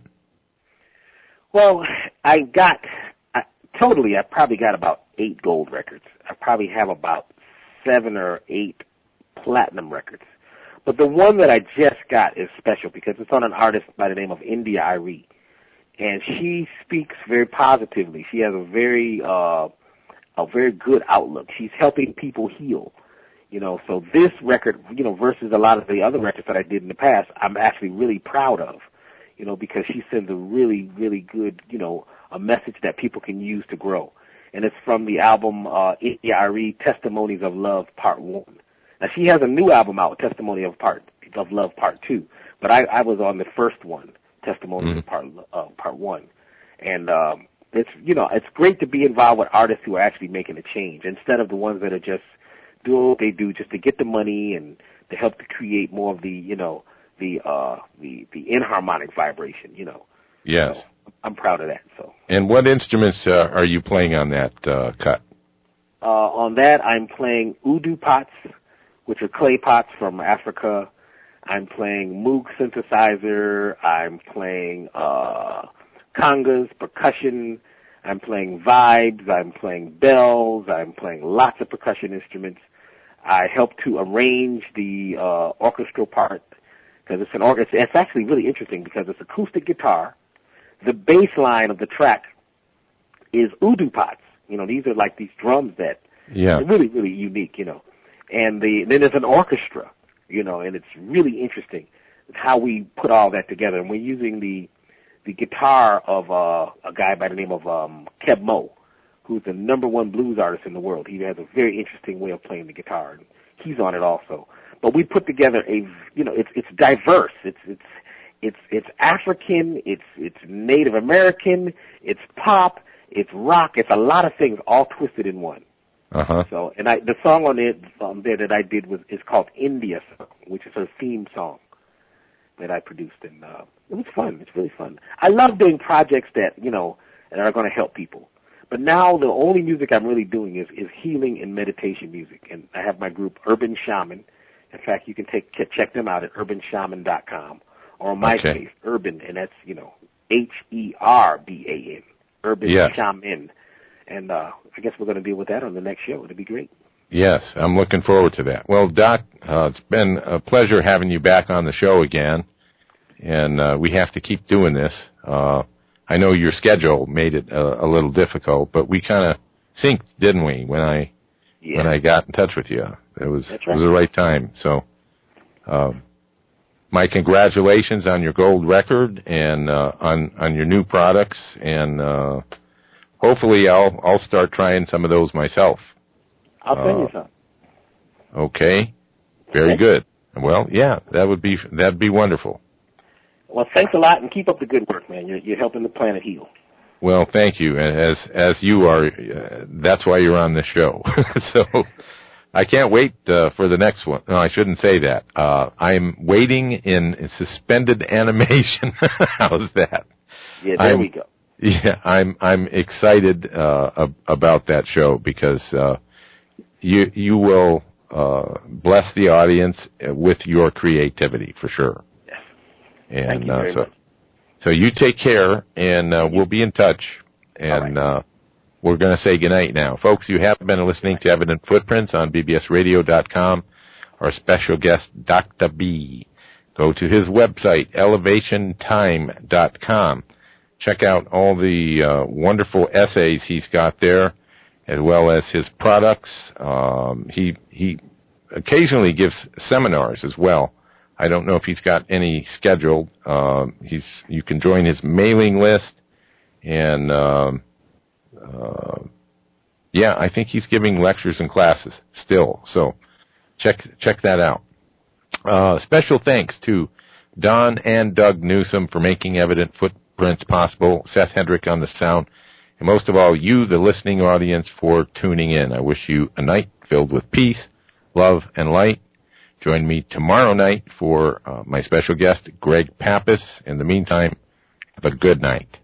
Well, I probably got about 8 gold records. I probably have about 7 or 8 platinum records. But the one that I just got is special because it's on an artist by the name of India Arie. And she speaks very positively. She has a very good outlook. She's helping people heal. So this record, versus a lot of the other records that I did in the past, I'm actually really proud of, because she sends a really, really good, a message that people can use to grow. And it's from the album India Arie, Testimonies of Love, Part 1. Now, she has a new album out, Testimony of Love, Part 2. But I was on the first one, Testimonies of Part 1. And it's great to be involved with artists who are actually making a change instead of the ones that are just doing what they do just to get the money and to help to create more of the inharmonic vibration, Yes. So I'm proud of that. So. And what instruments are you playing on that cut? On that, I'm playing Udu pots, which are clay pots from Africa. I'm playing Moog synthesizer. I'm playing congas, percussion. I'm playing vibes. I'm playing bells. I'm playing lots of percussion instruments. I help to arrange the orchestral part, because it's actually really interesting because it's acoustic guitar. The bass line of the track is udu pots. These are like these drums that are really, really unique, And then there's an orchestra, and it's really interesting how we put all that together. And we're using the guitar of a guy by the name of Keb Mo, who's the #1 blues artist in the world. He has a very interesting way of playing the guitar, and he's on it also. But we put together it's diverse. It's African, it's Native American, it's pop, it's rock, it's a lot of things all twisted in one. Uh-huh. So, and the song on it there that I did is called India Song, which is her theme song that I produced, and it was fun. It's really fun. I love doing projects that that are going to help people. But now the only music I'm really doing is healing and meditation music, and I have my group Urban Shaman. In fact, you can check them out at urbanshaman.com or on MySpace, Urban, and that's HERBAN, Urban Shaman. And I guess we're going to deal with that on the next show. It'll be great. Yes, I'm looking forward to that. Well, Doc, it's been a pleasure having you back on the show again, and we have to keep doing this. I know your schedule made it a little difficult, but we kind of synced, didn't we, when I got in touch with you? It was the right time. So my congratulations on your gold record and on your new products, and hopefully I'll start trying some of those myself. I'll send you some. Okay. Very good. Well, yeah, that'd be wonderful. Well, thanks a lot, and keep up the good work, man. You're helping the planet heal. Well, thank you. And as you are, that's why you're on this show. So I can't wait for the next one. No, I shouldn't say that. I'm waiting in suspended animation. How's that? Yeah, there we go. Yeah, I'm excited about that show because you will bless the audience with your creativity for sure. Yes. And thank you very much. So you take care, and we'll be in touch. And we're going to say goodnight now. Folks, you have been listening to Evident Footprints on bbsradio.com. Our special guest, Dr. B. Go to his website, elevationtime.com. Check out all the wonderful essays he's got there, as well as his products. He occasionally gives seminars as well. I don't know if he's got any scheduled. You can join his mailing list, and I think he's giving lectures and classes still. So check that out. Special thanks to Don and Doug Newsom for making Evident Footprints possible, Seth Hendrick on the sound, and most of all, you, the listening audience, for tuning in. I wish you a night filled with peace, love, and light. Join me tomorrow night for my special guest, Greg Pappas. In the meantime, have a good night.